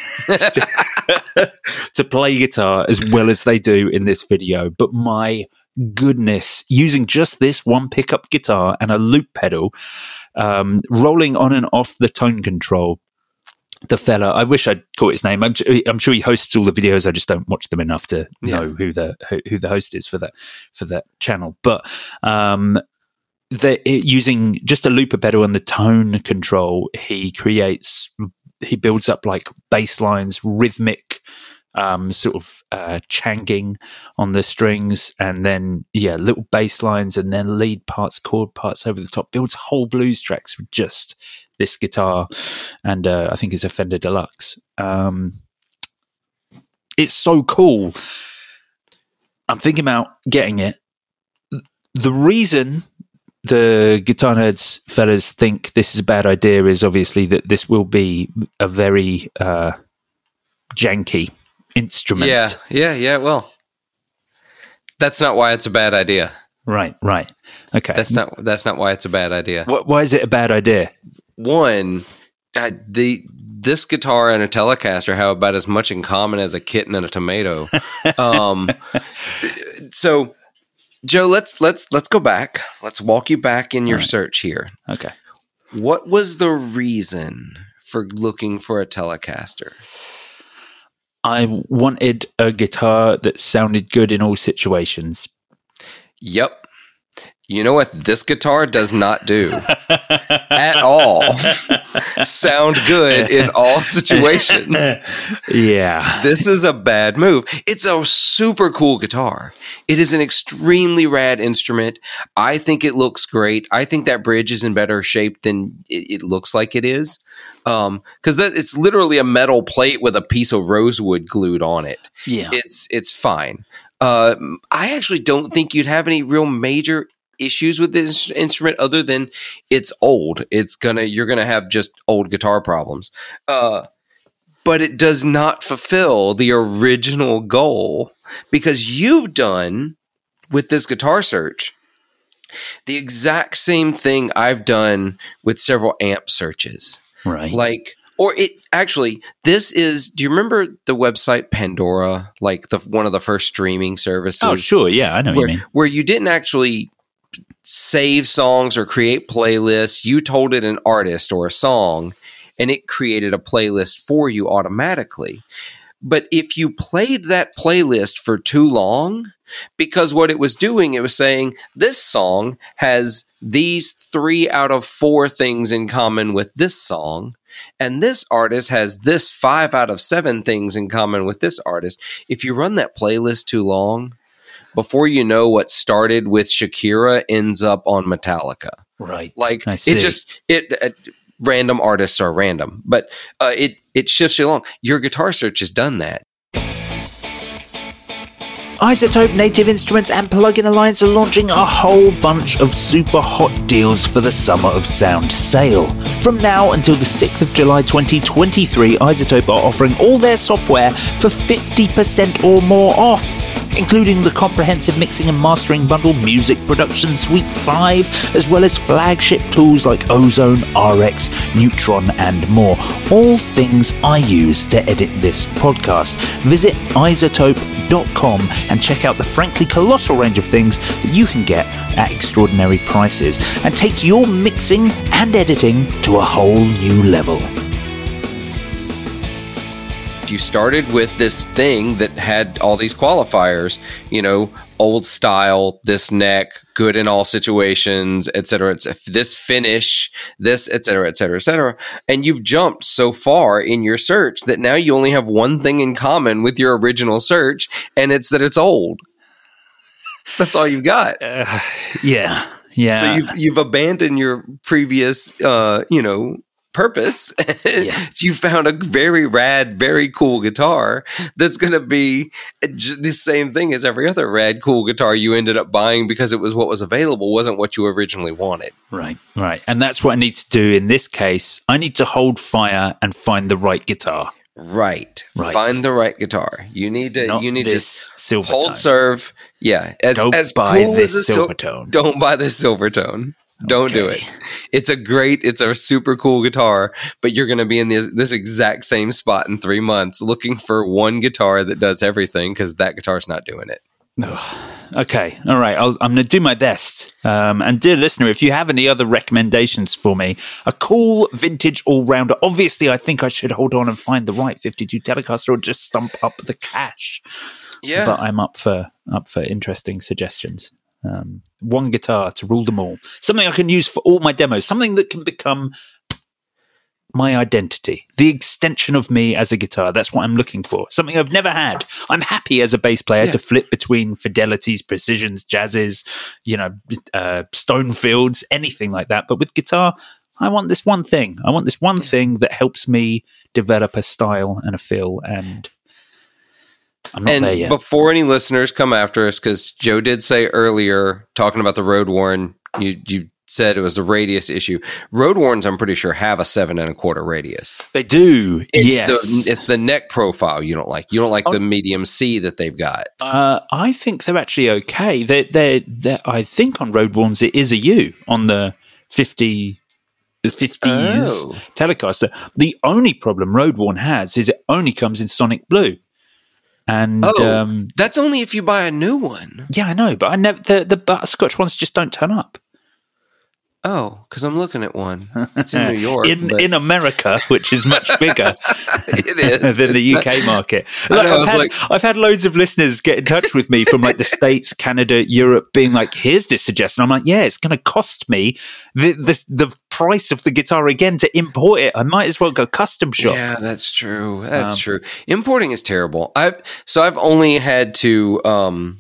to play guitar as well as they do in this video. But my goodness, using just this one pickup guitar and a loop pedal, um, rolling on and off the tone control, the fella, I wish I'd caught his name. I'm, I'm sure he hosts all the videos. I just don't watch them enough to know Yeah. who the who, who the host is for that for that channel. But um, they're using just a looper pedal and the tone control. He creates, he builds up like bass lines, rhythmic, um, sort of uh, changing on the strings, and then yeah, little bass lines, and then lead parts, chord parts over the top. Builds whole blues tracks with just this guitar, and uh, I think it's a Fender Deluxe. Um, it's so cool. I'm thinking about getting it. The reason the Guitar Nerds fellas think this is a bad idea is obviously that this will be a very uh, janky instrument. Yeah, yeah, yeah. Well, that's not why it's a bad idea. Right, right. Okay. That's not that's not why it's a bad idea. Wh- Why is it a bad idea? One, uh, the this guitar and a Telecaster have about as much in common as a kitten and a tomato. um, so, Joe, let's let's let's go back. Let's walk you back in your All right. search here. Okay. What was the reason for looking for a Telecaster? I wanted a guitar that sounded good in all situations. Yep. You know what this guitar does not do at all? Sound good in all situations. Yeah. This is a bad move. It's a super cool guitar. It is an extremely rad instrument. I think it looks great. I think that bridge is in better shape than it, it looks like it is. Um, because it's literally a metal plate with a piece of rosewood glued on it. Yeah. It's it's fine. Uh, I actually don't think you'd have any real major issues with this instrument other than it's old. It's gonna you're gonna have just old guitar problems. Uh, but it does not fulfill the original goal because you've done with this guitar search the exact same thing I've done with several amp searches. Right. Like, or it actually, this is, do you remember the website Pandora? Like the one of the first streaming services? Oh, sure. Yeah, I know what Where, you mean. where you didn't actually save songs or create playlists. You told it an artist or a song, and it created a playlist for you automatically. But if you played that playlist for too long, because what it was doing, it was saying this song has these three out of four things in common with this song, and this artist has this five out of seven things in common with this artist. If you run that playlist too long, before you know, what started with Shakira ends up on Metallica. Right. Like I see. it just it. Uh, random artists are random, but uh, it it shifts you along. Your guitar search has done that. iZotope, Native Instruments and Plugin Alliance are launching a whole bunch of super hot deals for the Summer of Sound sale. From now until the sixth of July twenty twenty-three, iZotope are offering all their software for fifty percent or more off, including the comprehensive mixing and mastering bundle Music Production Suite five, as well as flagship tools like Ozone, R X, Neutron and more. All things I use to edit this podcast. Visit iZotope dot com and check out the frankly colossal range of things that you can get at extraordinary prices and take your mixing and editing to a whole new level. You started with this thing that had all these qualifiers, you know, old style, this neck, good in all situations, et cetera, et cetera, this finish, this, et cetera, et cetera, et cetera. And you've jumped so far in your search that now you only have one thing in common with your original search, and it's that it's old. That's all you've got. Uh, yeah. Yeah. So you've, you've abandoned your previous, uh, you know, purpose. Yeah. You found a very rad, very cool guitar that's going to be the same thing as every other rad, cool guitar you ended up buying because it was what was available, wasn't what you originally wanted. Right, right. And that's what I need to do in this case. I need to hold fire and find the right guitar. Right. Right. Find the right guitar. You need to Not you need to Silvertone. hold serve. Yeah. As don't as buy cool this as a Silvertone. Sil- don't buy this Silvertone. Don't okay. do it. It's a great, it's a super cool guitar, but you're going to be in this, this exact same spot in three months looking for one guitar that does everything because that guitar's not doing it. Oh, okay. All right. I'll, I'm going to do my best. Um, and dear listener, if you have any other recommendations for me, a cool vintage all-rounder. Obviously, I think I should hold on and find the right fifty-two Telecaster or just stump up the cash. Yeah. But I'm up for up for interesting suggestions. Um, one guitar to rule them all. Something I can use for all my demos. Something that can become my identity, the extension of me as a guitar. That's what I'm looking for. Something I've never had. I'm happy as a bass player yeah. to flip between fidelities, precisions, jazzes, you know, uh, Stonefields, anything like that. But with guitar, I want this one thing. I want this one thing that helps me develop a style and a feel, and I'm not and there yet. Before any listeners come after us, because Joe did say earlier, talking about the Road Worn, you you said it was the radius issue. Road Warns, I'm pretty sure, have a seven and a quarter radius. They do. It's yes, the, it's the neck profile you don't like. You don't like oh. the medium C that they've got. Uh, I think they're actually okay. They they they. I think on Road Warns it is a U on the fifty. The fifties oh. Telecaster. The only problem Road Worn has is it only comes in Sonic Blue. And oh, um, that's only if you buy a new one. Yeah, I know, but I never the the butterscotch ones just don't turn up. Oh, because I'm looking at one. It's in New York. in but... in America, which is much bigger it is. than the U K market. Like, know, I've, had, like... I've had loads of listeners get in touch with me from like the States, Canada, Europe, being like, here's this suggestion. I'm like, yeah, it's going to cost me the, the the price of the guitar again to import it. I might as well go custom shop. Yeah, that's true. That's um, true. Importing is terrible. I've So I've only had to... Um,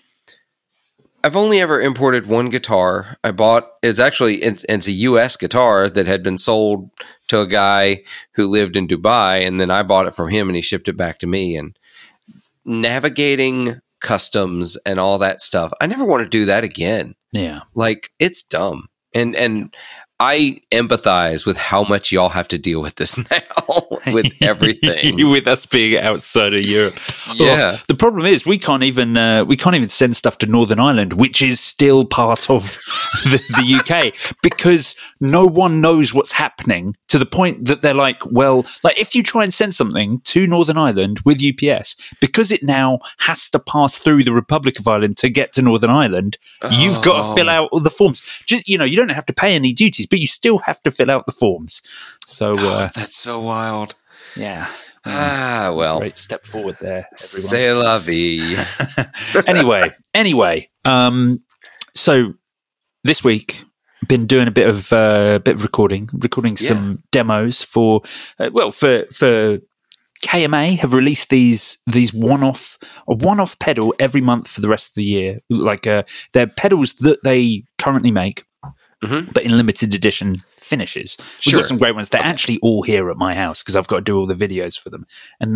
I've only ever imported one guitar. I bought, it's actually, it's, it's a U S guitar that had been sold to a guy who lived in Dubai, and then I bought it from him and he shipped it back to me. And navigating customs and all that stuff, I never want to do that again. Yeah. Like, it's dumb. And, and I empathize with how much y'all have to deal with this now, with everything. With us being outside of Europe. Yeah. Oh, the problem is we can't even uh, we can't even send stuff to Northern Ireland, which is still part of the, the U K, because no one knows what's happening, to the point that they're like, well, like if you try and send something to Northern Ireland with U P S, because it now has to pass through the Republic of Ireland to get to Northern Ireland, oh. you've got to fill out all the forms. Just, you know, you don't have to pay any duties, but you still have to fill out the forms. So uh, oh, that's so wild. Yeah. Ah, well. Great step forward there, everyone. C'est la vie. anyway, anyway. Um, so this week, been doing a bit of uh, bit of recording, recording yeah. some demos for uh, well for for. K M A have released these these one-off a one-off pedal every month for the rest of the year. Like uh, they're pedals that they currently make, mm-hmm. but in limited edition finishes. We've sure. got some great ones. They're okay. actually all here at my house because I've got to do all the videos for them, and they're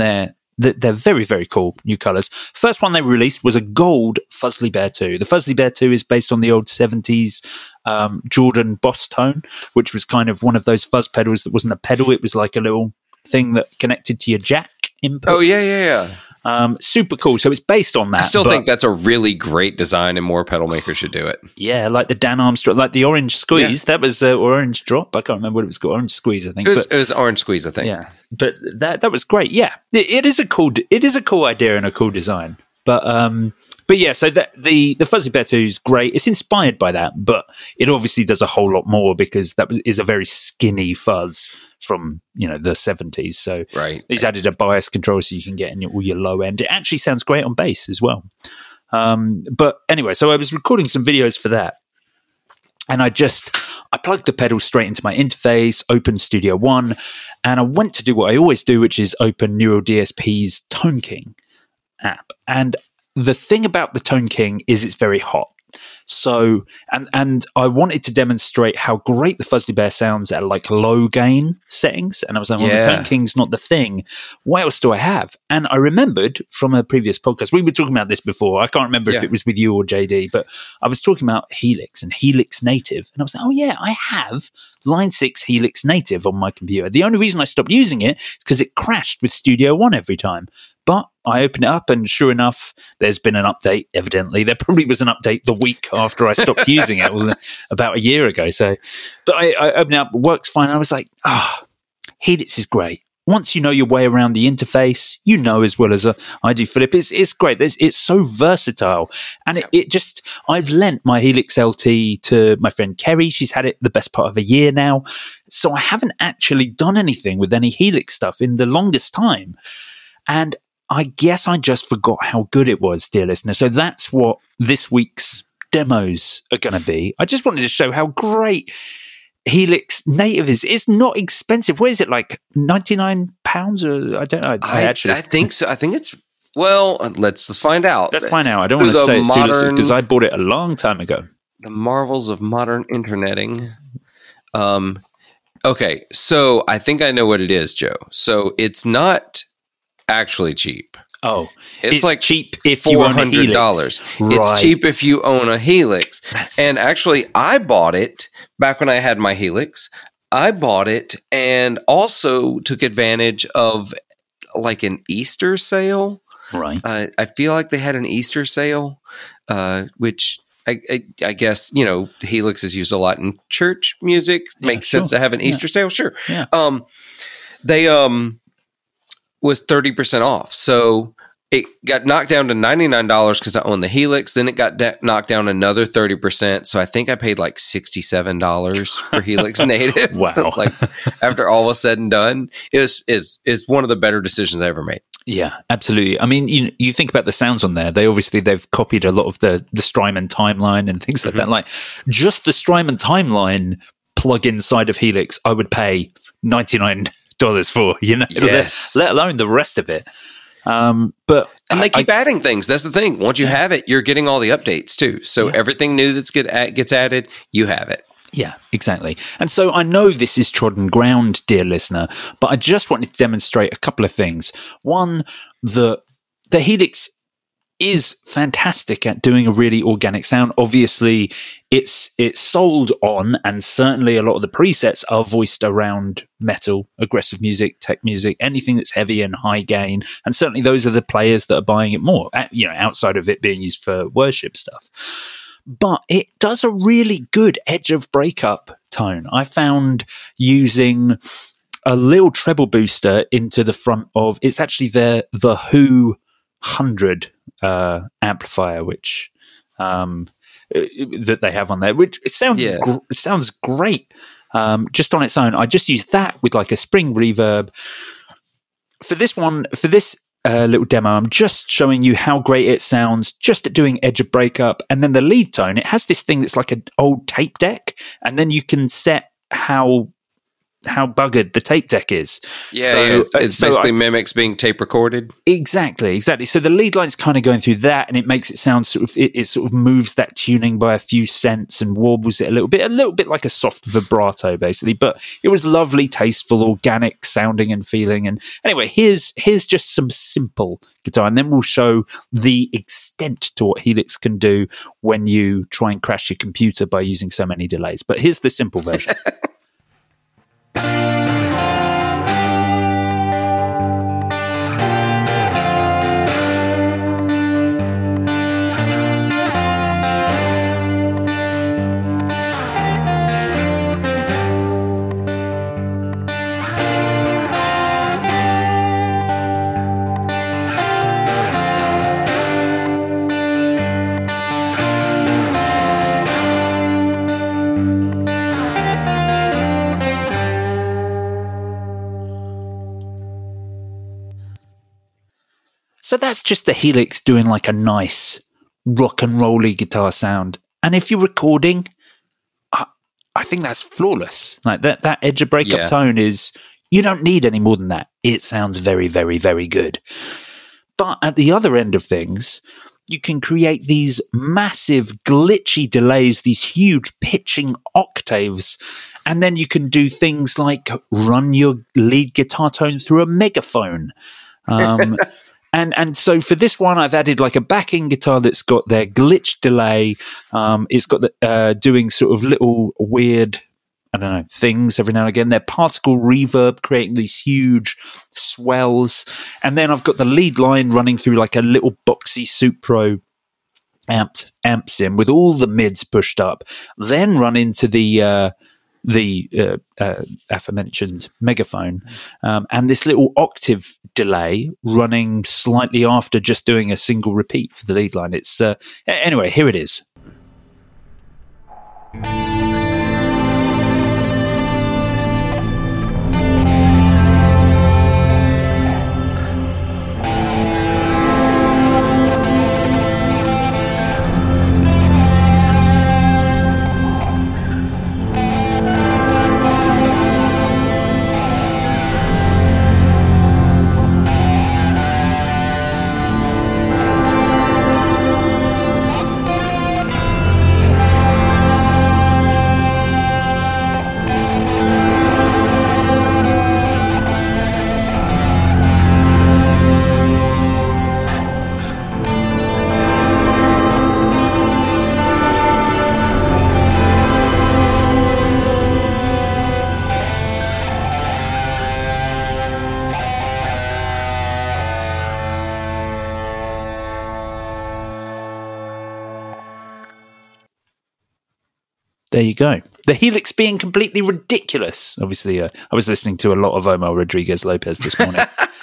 they're very, very cool new colors. First one they released was a gold Fuzzly Bear two. The Fuzzly Bear two is based on the old seventies um, Jordan Boss Tone, which was kind of one of those fuzz pedals that wasn't a pedal. It was like a little thing that connected to your jack input. Oh, yeah, yeah, yeah. Um, super cool. So it's based on that. I still but, think that's a really great design, and more pedal makers should do it. Yeah, like the Dan Armstrong, like the Orange Squeeze. Yeah. That was uh, Orange Drop. I can't remember what it was called. Orange Squeeze, I think. It was, but, it was Orange Squeeze, I think. Yeah, but that that was great. Yeah, it, it is a cool. It is a cool idea and a cool design. But um, but yeah, so that, the the Fuzzly Bear two is great. It's inspired by that, but it obviously does a whole lot more because that was, is a very skinny fuzz from, you know, the seventies. So right. he's added a bias control so you can get in all your low end. It actually sounds great on bass as well. Um, but anyway, so I was recording some videos for that. And I just, I plugged the pedal straight into my interface, opened Studio One, and I went to do what I always do, which is open Neural D S P's Tone King app. And the thing about the Tone King is it's very hot. So, and and I wanted to demonstrate how great the Fuzzly Bear sounds at like low gain settings. And I was like, well, yeah. the Tone King's not the thing. What else do I have? And I remembered from a previous podcast, we were talking about this before. I can't remember yeah. if it was with you or J D, but I was talking about Helix and Helix Native. And I was like, oh yeah, I have Line six Helix Native on my computer. The only reason I stopped using it is because it crashed with Studio One every time. But I open it up and sure enough, there's been an update, evidently. There probably was an update the week after I stopped using it, well, about a year ago. So, but I, I open it up, it works fine. I was like, ah, oh, Helix is great. Once you know your way around the interface, you know as well as uh, I do, Philip, it's, it's great. It's, it's so versatile. And it, it just, I've lent my Helix L T to my friend Kerry. She's had it the best part of a year now. So I haven't actually done anything with any Helix stuff in the longest time. And I guess I just forgot how good it was, dear listener. So that's what this week's demos are going to be. I just wanted to show how great Helix Native is. It's not expensive. What is it, like ninety-nine pounds? Or I don't know. I, I actually, I think so. I think it's, well, let's, let's find out. Let's find out. I don't want to say it's modern, because I bought it a long time ago. The marvels of modern interneting. Um, okay, so I think I know what it is, Joe. So it's not actually cheap. Oh, it's, it's like cheap if four hundred dollars. Right. It's cheap if you own a Helix. That's and actually, I bought it back when I had my Helix. I bought it and also took advantage of like an Easter sale. Right. Uh, I feel like they had an Easter sale, uh, which I, I, I guess, you know, Helix is used a lot in church music. Yeah, Makes sure. sense to have an Easter yeah. sale. Sure. Yeah. Um, they, um, was thirty percent off. So it got knocked down to ninety-nine dollars because I own the Helix. Then it got de- knocked down another thirty percent. So I think I paid like sixty-seven dollars for Helix Native. Wow. Like after all was said and done, it was, is, is one of the better decisions I ever made. Yeah, absolutely. I mean, you you think about the sounds on there. They obviously, they've copied a lot of the, the Strymon timeline and things like mm-hmm. that. Like just the Strymon timeline plug inside of Helix, I would pay ninety-nine dollars for, you know, yes. let, let alone the rest of it. Um, but and they keep I, adding things. That's the thing. Once you yeah. have it, you're getting all the updates too. So yeah. everything new that's get gets added, you have it. Yeah, exactly. And so I know this is trodden ground, dear listener, but I just wanted to demonstrate a couple of things. One, the the Helix is fantastic at doing a really organic sound. Obviously, it's it's sold on, and certainly a lot of the presets are voiced around metal, aggressive music, tech music, anything that's heavy and high gain. And certainly those are the players that are buying it more, you know, outside of it being used for worship stuff. But it does a really good edge of breakup tone. I found using a little treble booster into the front of, it's actually their the Who one hundred uh, amplifier, which um, that they have on there, which it sounds yeah. gr- it sounds great um, just on its own. I just used that with like a spring reverb for this one. For this uh, little demo, I'm just showing you how great it sounds just at doing edge of breakup, and then the lead tone. It has this thing that's like an old tape deck, and then you can set how how buggered the tape deck is. Yeah, so, yeah. It's, it's so basically I, mimics being tape recorded. Exactly, exactly. So the lead line's kind of going through that, and it makes it sound sort of it, it sort of moves that tuning by a few cents and warbles it a little bit, a little bit like a soft vibrato, basically. But it was lovely, tasteful, organic sounding and feeling. And anyway, here's here's just some simple guitar, and then we'll show the extent to what Helix can do when you try and crash your computer by using so many delays. But here's the simple version. So that's just the Helix doing like a nice rock and rolly guitar sound. And if you're recording, I, I think that's flawless. Like that, that edge of breakup yeah. tone is, you don't need any more than that. It sounds very, very, very good. But at the other end of things, you can create these massive glitchy delays, these huge pitching octaves, and then you can do things like run your lead guitar tone through a megaphone. Um, And and so for this one, I've added like a backing guitar that's got their glitch delay. Um, it's got the, uh, doing sort of little weird, I don't know, things every now and again. Their particle reverb creating these huge swells. And then I've got the lead line running through like a little boxy Supro amp, amp sim with all the mids pushed up. Then run into the... Uh, the uh, uh, aforementioned megaphone, um, and this little octave delay running slightly after just doing a single repeat for the lead line. It's uh, anyway, here it is. There you go. The Helix being completely ridiculous. Obviously, uh, I was listening to a lot of Omar Rodriguez Lopez this morning.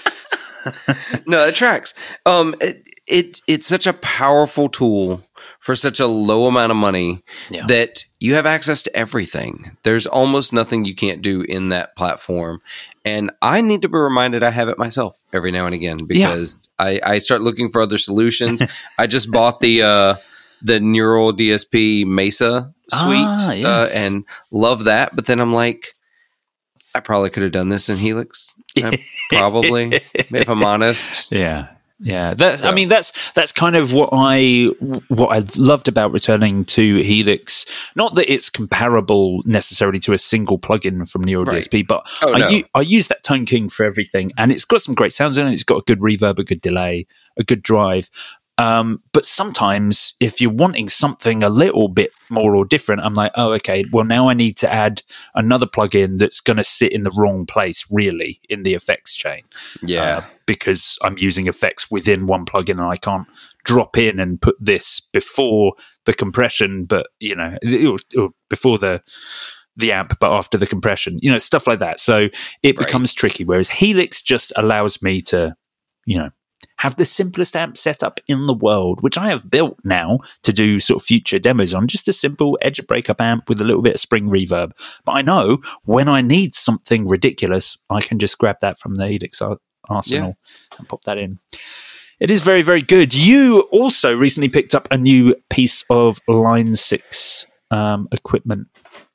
No, it tracks. Um, it, it it's such a powerful tool for such a low amount of money yeah. that you have access to everything. There's almost nothing you can't do in that platform. And I need to be reminded I have it myself every now and again because yeah. I, I start looking for other solutions. I just bought the uh, the Neural D S P Mesa suite ah, yes. uh, and love that. But then I'm like, I probably could have done this in Helix. Uh, probably, if I'm honest. Yeah. Yeah, that's. So. I mean, that's that's kind of what I what I loved about returning to Helix. Not that it's comparable necessarily to a single plugin from Neural right. D S P, but oh, I, no. u- I use that Tone King for everything, and it's got some great sounds in it. It's got a good reverb, a good delay, a good drive. Um, but sometimes, if you're wanting something a little bit more or different, I'm like, oh, okay. Well, now I need to add another plugin that's going to sit in the wrong place, really, in the effects chain. Yeah. Uh, because I'm using effects within one plugin and I can't drop in and put this before the compression, but, you know, or, or before the the amp, but after the compression, you know, stuff like that. So it right. becomes tricky, whereas Helix just allows me to, you know, have the simplest amp setup in the world, which I have built now to do sort of future demos on, just a simple edge breakup amp with a little bit of spring reverb. But I know when I need something ridiculous, I can just grab that from the Helix arsenal yeah. and pop that in. It is very, very good. You also recently picked up a new piece of Line six um, equipment.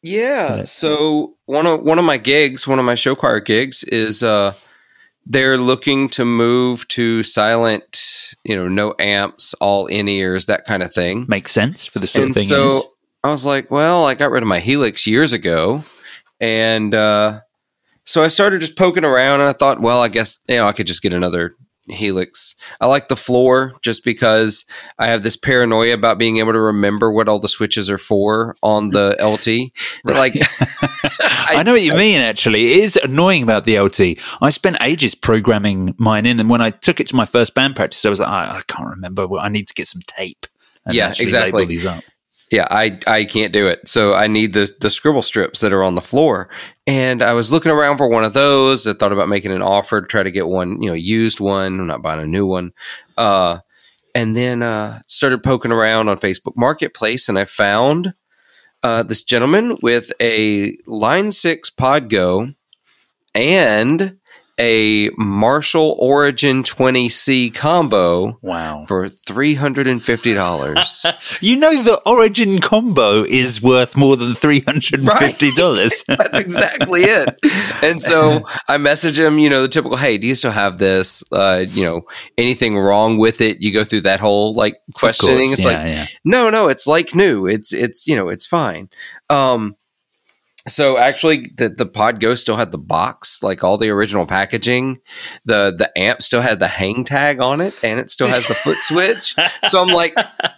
Yeah. So one of one of my gigs, one of my show choir gigs, is uh, they're looking to move to silent, you know, no amps, all in ears, that kind of thing. Makes sense for the sort and of thing. So it is. I was like, well, I got rid of my Helix years ago, and uh, so I started just poking around, and I thought, well, I guess you know I could just get another Helix. I like the floor just because I have this paranoia about being able to remember what all the switches are for on the L T. Like, I, I know what you mean, actually. It is annoying about the L T. I spent ages programming mine in, and when I took it to my first band practice, I was like, I, I can't remember. I need to get some tape and yeah, actually exactly. label these up. Yeah, I, I can't do it. So I need the the scribble strips that are on the floor. And I was looking around for one of those. I thought about making an offer to try to get one, you know, used one. I'm not buying a new one. Uh, and then uh, started poking around on Facebook Marketplace, and I found uh, this gentleman with a Line six Podgo and a Marshall Origin twenty C combo. Wow. For three hundred fifty dollars. You know the Origin combo is worth more than three hundred fifty dollars. Right? That's exactly it. And so I message him, you know, the typical, hey, do you still have this? Uh, you know, anything wrong with it? You go through that whole like questioning. Course, it's yeah, like, yeah. no, no, it's like new. It's, it's, you know, it's fine. Um, So actually, the the Podgo still had the box, like all the original packaging. The the amp still had the hang tag on it, and it still has the foot switch. So I'm like,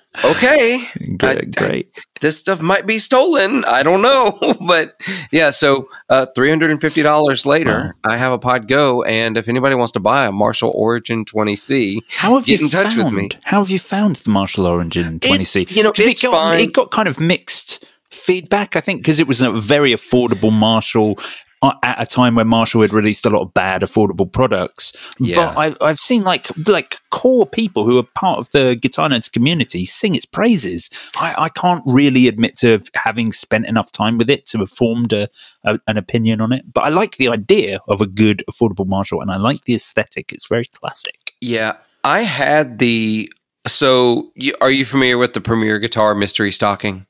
okay, great, I, great. I, this stuff might be stolen. I don't know, but yeah. So uh, three hundred and fifty dollars later, wow. I have a Podgo, and if anybody wants to buy a Marshall Origin twenty C, how have get you in touch found, with me. How have you found the Marshall Origin twenty C? It, you know, it's it got, fine. It got kind of mixed feedback, I think, because it was a very affordable Marshall at a time when Marshall had released a lot of bad affordable products. Yeah. But I've, I've seen like like core people who are part of the Guitar Nerds community sing its praises. I, I can't really admit to having spent enough time with it to have formed a, a, an opinion on it. But I like the idea of a good affordable Marshall, and I like the aesthetic. It's very classic. Yeah, I had the. So, you, are you familiar with the Premier Guitar mystery stocking?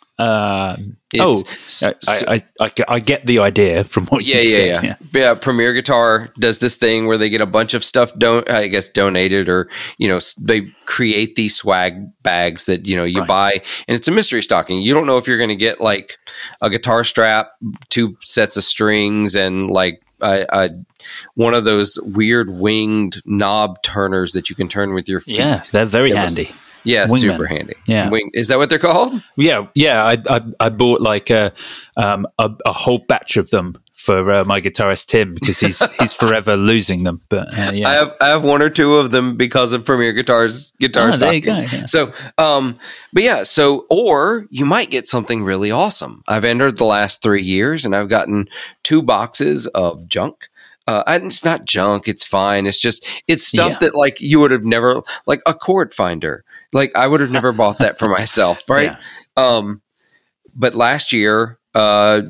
Uh, oh, I, I, I, I get the idea from what yeah, you yeah, said. Yeah, yeah. Yeah. Premier Guitar does this thing where they get a bunch of stuff, don't I guess donated, or you know they create these swag bags that you know you right. buy, and it's a mystery stocking. You don't know if you're going to get like a guitar strap, two sets of strings, and like a, a one of those weird winged knob turners that you can turn with your feet. Yeah, they're very it handy. Was, Yeah, Wingman. Super handy. Yeah, Wing, is that what they're called? Yeah, yeah. I I, I bought like a, um, a a whole batch of them for uh, my guitarist Tim because he's he's forever losing them. But uh, yeah, I have I have one or two of them because of Premier Guitar's guitar. Oh, there you stocking. go. Yeah. So, um, but yeah, so or you might get something really awesome. I've entered the last three years, and I've gotten two boxes of junk. Uh, and it's not junk. It's fine. It's just, it's stuff Yeah. that like you would have never, like a chord finder. Like I would have never bought that for myself. Right. Yeah. Um, but last year, uh,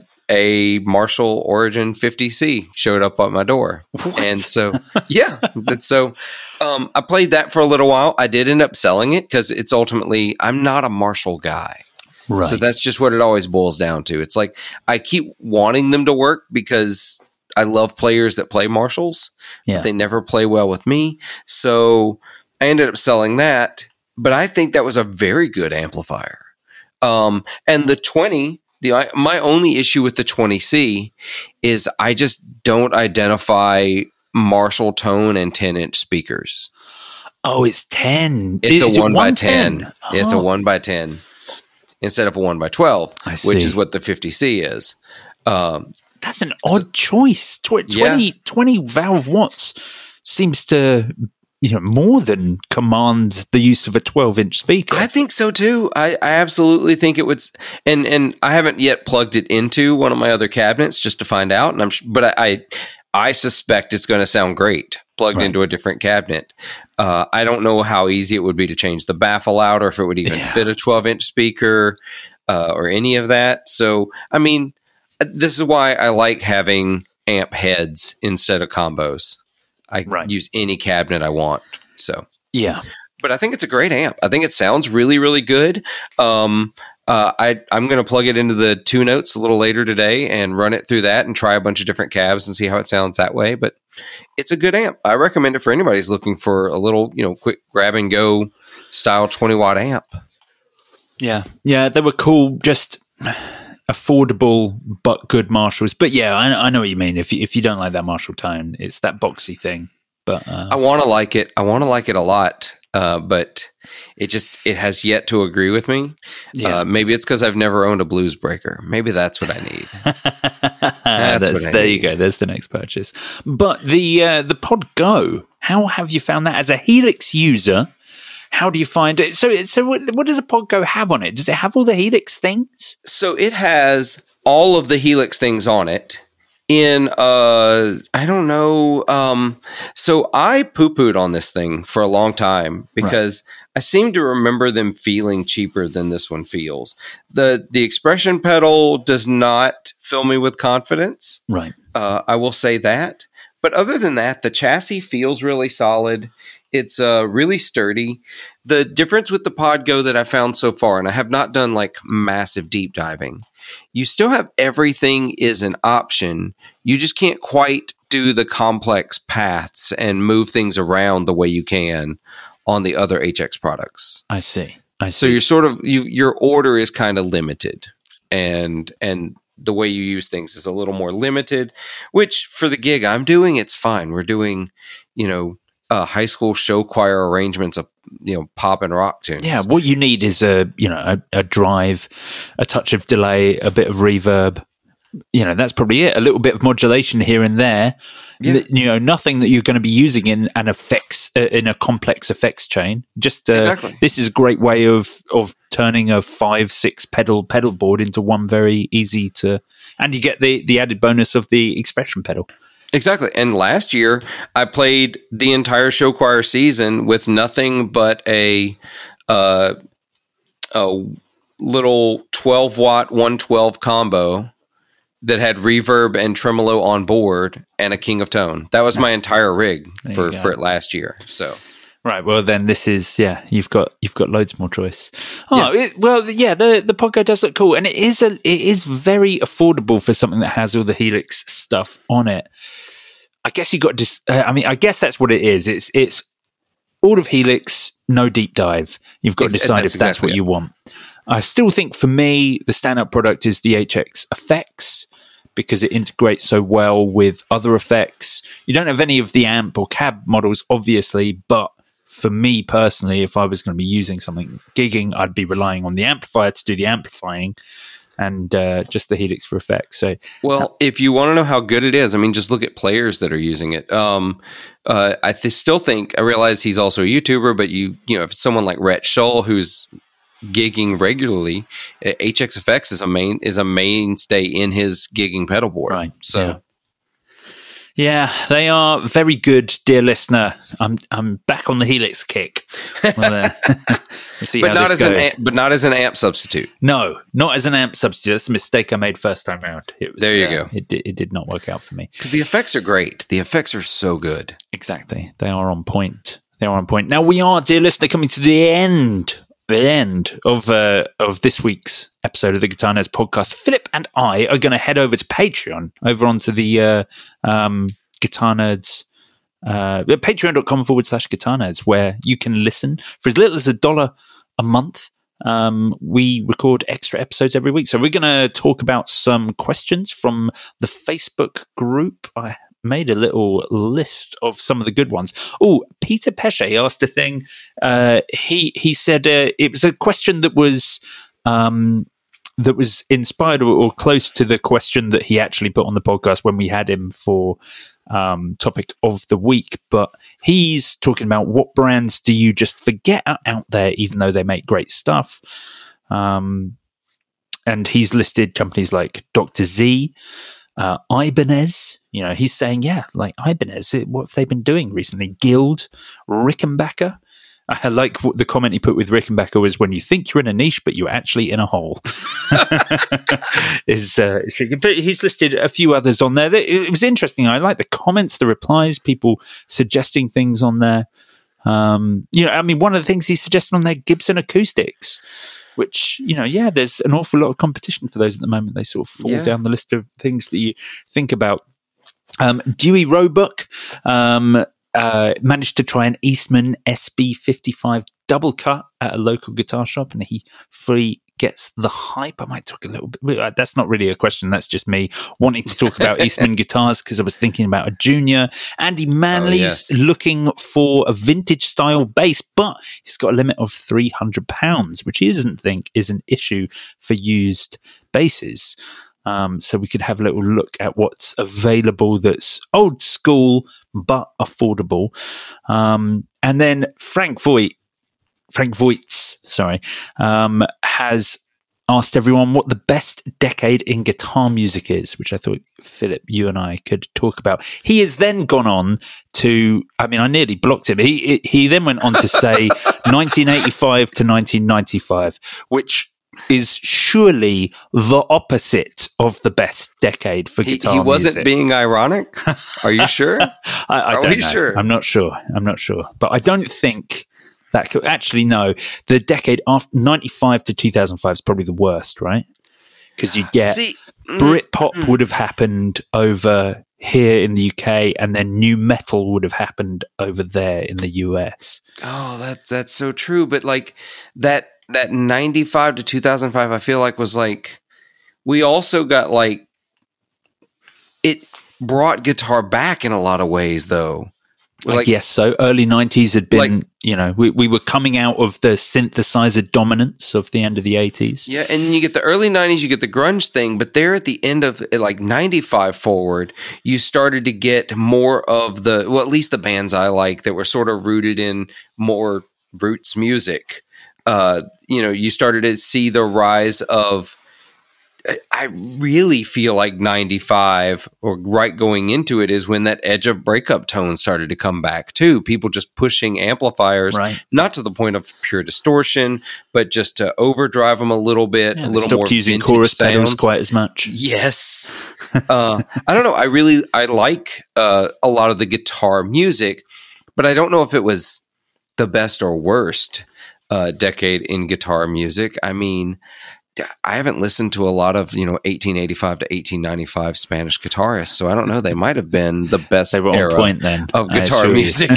a Marshall Origin fifty C showed up at my door. What? And so, yeah. But so, um, I played that for a little while. I did end up selling it because it's ultimately, I'm not a Marshall guy. Right. So that's just what it always boils down to. It's like, I keep wanting them to work because I love players that play Marshalls, Yeah. but they never play well with me. So I ended up selling that, but I think that was a very good amplifier. Um, and the twenty, the my only issue with the twenty C is I just don't identify Marshall tone and ten inch speakers. Oh, it's ten. It's Is a it one by ten. Oh. It's a one by ten instead of a one by twelve, I which see. is what the fifty C is. Um, That's an odd so, choice. Tw- twenty, yeah. twenty valve watts seems to, you know, more than command the use of a twelve inch speaker. I think so too. I, I absolutely think it would. And and I haven't yet plugged it into one of my other cabinets just to find out. And I'm, but I I, I suspect it's going to sound great plugged right. into a different cabinet. Uh, I don't know how easy it would be to change the baffle out, or if it would even yeah. fit a twelve inch speaker, uh, or any of that. So I mean. This is why I like having amp heads instead of combos. I right. use any cabinet I want. So yeah, but I think it's a great amp. I think it sounds really, really good. Um, Uh, I, I'm going to plug it into the two notes a little later today and run it through that and try a bunch of different cabs and see how it sounds that way. But it's a good amp. I recommend it for anybody who's looking for a little, you know, quick grab and go style twenty watt amp. Yeah. Yeah. They were cool. Just affordable, but good Marshalls. But yeah, I, I know what you mean. If you, if you don't like that Marshall tone, it's that boxy thing. But uh, I want to like it. I want to like it a lot. Uh, but it just, it has yet to agree with me. Yeah. Uh, maybe it's because I've never owned a Blues Breaker. Maybe that's what I need. that's that's, what I there need. you go. There's the next purchase. But the uh, the Pod Go, how have you found that as a Helix user? How do you find it? So, so what, what does the Pod Go have on it? Does it have all the Helix things? So it has all of the Helix things on it. In, uh, I don't know. Um, so I poo-pooed on this thing for a long time because right. I seem to remember them feeling cheaper than this one feels. The the expression pedal does not fill me with confidence. Right. Uh, I will say that. But other than that, the chassis feels really solid. It's uh, really sturdy. The difference with the Pod Go that I found so far, and I have not done like massive deep diving, you still have everything is an option. You just can't quite do the complex paths and move things around the way you can on the other H X products. I see. I see. So you're sort of you your order is kind of limited, and and the way you use things is a little more limited. Which for the gig I'm doing, it's fine. We're doing, you know, uh, high school show choir arrangements of, you know, pop and rock tunes. Yeah, what you need is a, you know, a, a drive, a touch of delay, a bit of reverb. You know, that's probably it. A little bit of modulation here and there. Yeah. You know, nothing that you're going to be using in an effects uh, in a complex effects chain. Just uh, exactly. This is a great way of of turning a five six pedal pedal board into one very easy to, and you get the the added bonus of the expression pedal. Exactly. And last year, I played the entire show choir season with nothing but a uh, a little twelve watt one twelve combo that had reverb and tremolo on board and a King of Tone. That was my entire rig for, for it last year. So, right. Well, then this is yeah. You've got you've got loads more choice. Oh, yeah. It, well, yeah. The the Pod Go does look cool, and it is a it is very affordable for something that has all the Helix stuff on it. I guess you got just. Uh, I mean, I guess that's what it is. It's it's all of Helix, no deep dive. You've got to decide that's if that's exactly what it. you want. I still think for me, the standout product is the H X Effects because it integrates so well with other effects. You don't have any of the amp or cab models, obviously, but for me personally, if I was going to be using something gigging, I'd be relying on the amplifier to do the amplifying and uh, just the Helix for effects. So, well, uh, if you want to know how good it is, I mean, just look at players that are using it. Um, uh, I th- still think, I realize he's also a YouTuber, but you, you know, if someone like Rhett Shull, who's gigging regularly, H X Effects is a main is a mainstay in his gigging pedal board. Right. So, yeah. yeah, they are very good, dear listener. I'm I'm back on the Helix kick. Well, uh, we'll see but how not this as goes. an amp, but not as an amp substitute. No, not as an amp substitute. That's a mistake I made first time around. It was, there you uh, go. It did, it did not work out for me because the effects are great. The effects are so good. Exactly, they are on point. They are on point. Now we are, dear listener, coming to the end. The end of uh, of this week's episode of the Guitar Nerds podcast. Philip and I are going to head over to Patreon, over onto the uh, um, Guitar Nerds, uh, patreon.com forward slash Guitar Nerds, where you can listen for as little as a dollar a month. Um, we record extra episodes every week. So we're going to talk about some questions from the Facebook group. I made a little list of some of the good ones. Oh, Peter Pesce asked a thing. Uh, he he said uh, it was a question that was um, that was inspired or, or close to the question that he actually put on the podcast when we had him for um, topic of the week. But he's talking about what brands do you just forget are out there, even though they make great stuff. Um, and he's listed companies like Doctor Z, uh, Ibanez. You know, he's saying, yeah, like Ibanez, what have they been doing recently? Guild, Rickenbacker. I like what the comment he put with Rickenbacker was when you think you're in a niche, but you're actually in a hole. is uh, But he's listed a few others on there. It was interesting. I like the comments, the replies, people suggesting things on there. Um, you know, I mean, one of the things he suggested on there, Gibson Acoustics. which, you know, yeah, there's an awful lot of competition for those at the moment. They sort of fall Yeah. down the list of things that you think about. Um, Dewey Roebuck um, uh, managed to try an Eastman S B fifty-five double cut at a local guitar shop, and he fully gets the hype. I might talk a little bit. That's not really a question. That's just me wanting to talk about Eastman guitars because I was thinking about a Junior. Andy Manley's yes. looking for a vintage style bass, but he's got a limit of three hundred pounds, which he doesn't think is an issue for used basses. Um, so we could have a little look at what's available that's old school but affordable. Um, and then Frank Voigt, Frank Voits, sorry, um, has asked everyone what the best decade in guitar music is, which I thought, Philip, you and I could talk about. He has then gone on to, I mean, I nearly blocked him. He he then went on to say nineteen eighty-five to nineteen ninety-five, which is surely the opposite of the best decade for He, guitar he wasn't music. being ironic? Are you sure? I, I Are don't we know. sure? I'm not sure. I'm not sure. But I don't think that could actually, no. The decade after ninety-five to two thousand five is probably the worst, right? Because you get See, mm, Britpop mm. would have happened over here in the U K, and then new metal would have happened over there in the U S. Oh, that's that's so true. But like that that ninety-five to two thousand five, I feel like was like we also got like it brought guitar back in a lot of ways, though. I Like, guess so. Early nineties had been, Like- you know, we, we were coming out of the synthesizer dominance of the end of the eighties. yeah, and you get the early nineties, you get the grunge thing, but there at the end of like ninety-five forward, you started to get more of the, well, at least the bands I like that were sort of rooted in more roots music. Uh, you know, you started to see the rise of, I really feel like ninety-five or right going into it is when that edge of breakup tone started to come back too. People just pushing amplifiers, Right. not to the point of pure distortion, but just to overdrive them a little bit, Yeah, a they little stopped more using vintage chorus pedals sounds. quite as much. Yes. uh, I don't know. I really, I like uh, a lot of the guitar music, but I don't know if it was the best or worst uh, decade in guitar music. I mean, I haven't listened to a lot of, you know, eighteen eighty-five to eighteen ninety-five Spanish guitarists, so I don't know. They might have been the best They were on era point then, of I guitar assure you. music.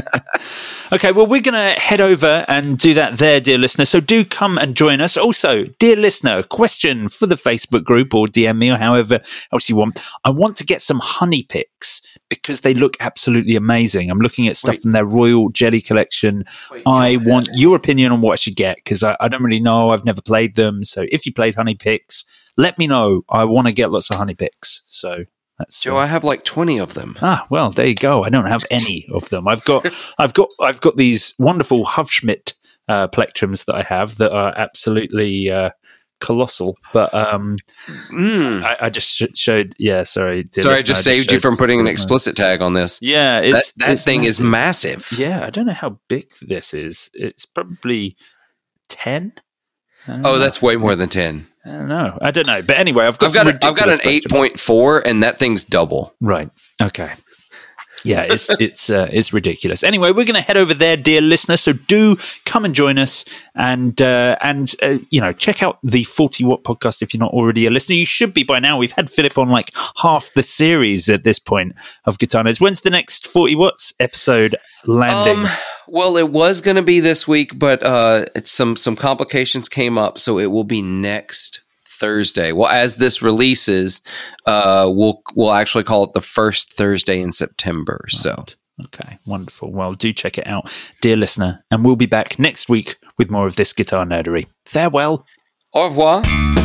Okay, well, we're going to head over and do that there, dear listener. So do come and join us. Also, dear listener, question for the Facebook group or D M me or however else you want. I want to get some honey picks because they look absolutely amazing. I'm looking at stuff Wait. from their Royal Jelly collection. Wait, I yeah. want your opinion on what I should get because I, I don't really know. I've never played them. So if you played honey picks, let me know. I want to get lots of honey picks. So that's Joe, uh, I have like twenty of them. Ah, well, there you go. I don't have any of them. I've got, I've got, I've got these wonderful Hufschmidt uh, plectrums that I have that are absolutely uh, colossal. But um, Mm. I, I just sh- showed. Yeah, sorry. dear Sorry, I listener, just saved you showed from putting an my- explicit tag on this. Yeah, That, it's that it's thing is massive. massive. Yeah, I don't know how big this is. It's probably ten. Oh, that's way more than ten. I don't know. I don't know. But anyway, I've got I've got, some a, I've got an ridiculous eight plectrums. point four, and that thing's double. Right. Okay. Yeah, it's it's uh, it's ridiculous. Anyway, we're going to head over there, dear listener. So do come and join us, and uh, and uh, you know, check out the forty Watt podcast if you're not already a listener. You should be by now. We've had Philip on like half the series at this point of Guitar Nerds. When's the next forty Watts episode landing? Um, well, it was going to be this week, but uh, it's some some complications came up, so it will be next Thursday. Well, as this releases, uh, we'll we'll actually call it the first Thursday in September. So, Okay, wonderful. Well, do check it out, dear listener, and we'll be back next week with more of this guitar nerdery. Farewell. au revoir.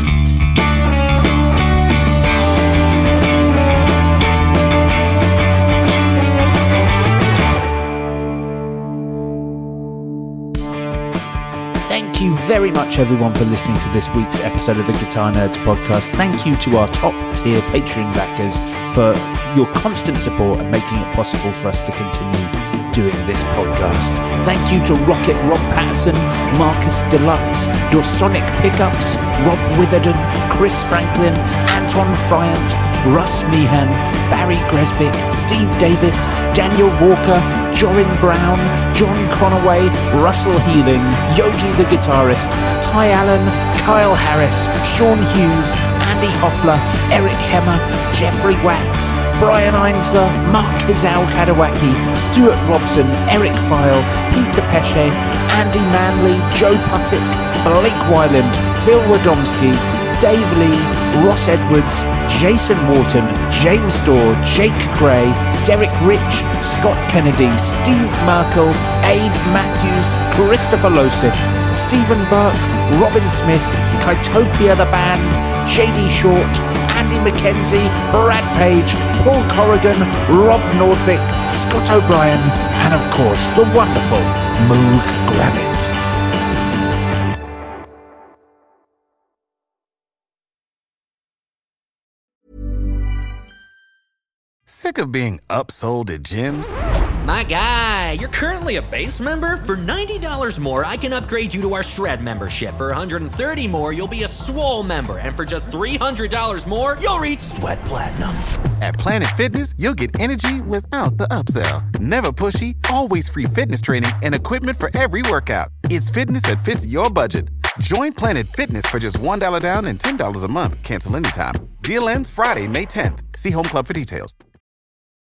Thank you very much, everyone, for listening to this week's episode of the Guitar Nerds podcast. Thank you to our top-tier Patreon backers for your constant support and making it possible for us to continue doing this podcast. Thank you to Rocket Rob Patterson, Marcus Deluxe, Dorsonic Pickups, Rob Witherden, Chris Franklin, Anton Friant, Russ Meehan, Barry Gresbick, Steve Davis, Daniel Walker, Jorin Brown, John Conaway, Russell Healing, Yogi the guitarist, Ty Allen, Kyle Harris, Sean Hughes, Andy Hoffler, Eric Hemmer, Jeffrey Wax, Brian Einsler, Mark Hizal-Kadawaki, Stuart Robson, Eric File, Peter Pesce, Andy Manley, Joe Puttick, Blake Wyland, Phil Radomski, Dave Lee, Ross Edwards, Jason Wharton, James Dorr, Jake Gray, Derek Rich, Scott Kennedy, Steve Merkel, Abe Matthews, Christopher Losif, Stephen Burke, Robin Smith, Kytopia the Band, J D Short, Andy McKenzie, Brad Page, Paul Corrigan, Rob Nordvik, Scott O'Brien, and of course the wonderful Moog Gravit. Sick of being upsold at gyms? My guy, you're currently a base member? For ninety dollars more, I can upgrade you to our Shred membership. For one hundred thirty dollars more, you'll be a Swole member. And for just three hundred dollars more, you'll reach Sweat Platinum. At Planet Fitness, you'll get energy without the upsell. Never pushy, always free fitness training and equipment for every workout. It's fitness that fits your budget. Join Planet Fitness for just one dollar down and ten dollars a month. Cancel anytime. Deal ends Friday, May tenth. See Home Club for details.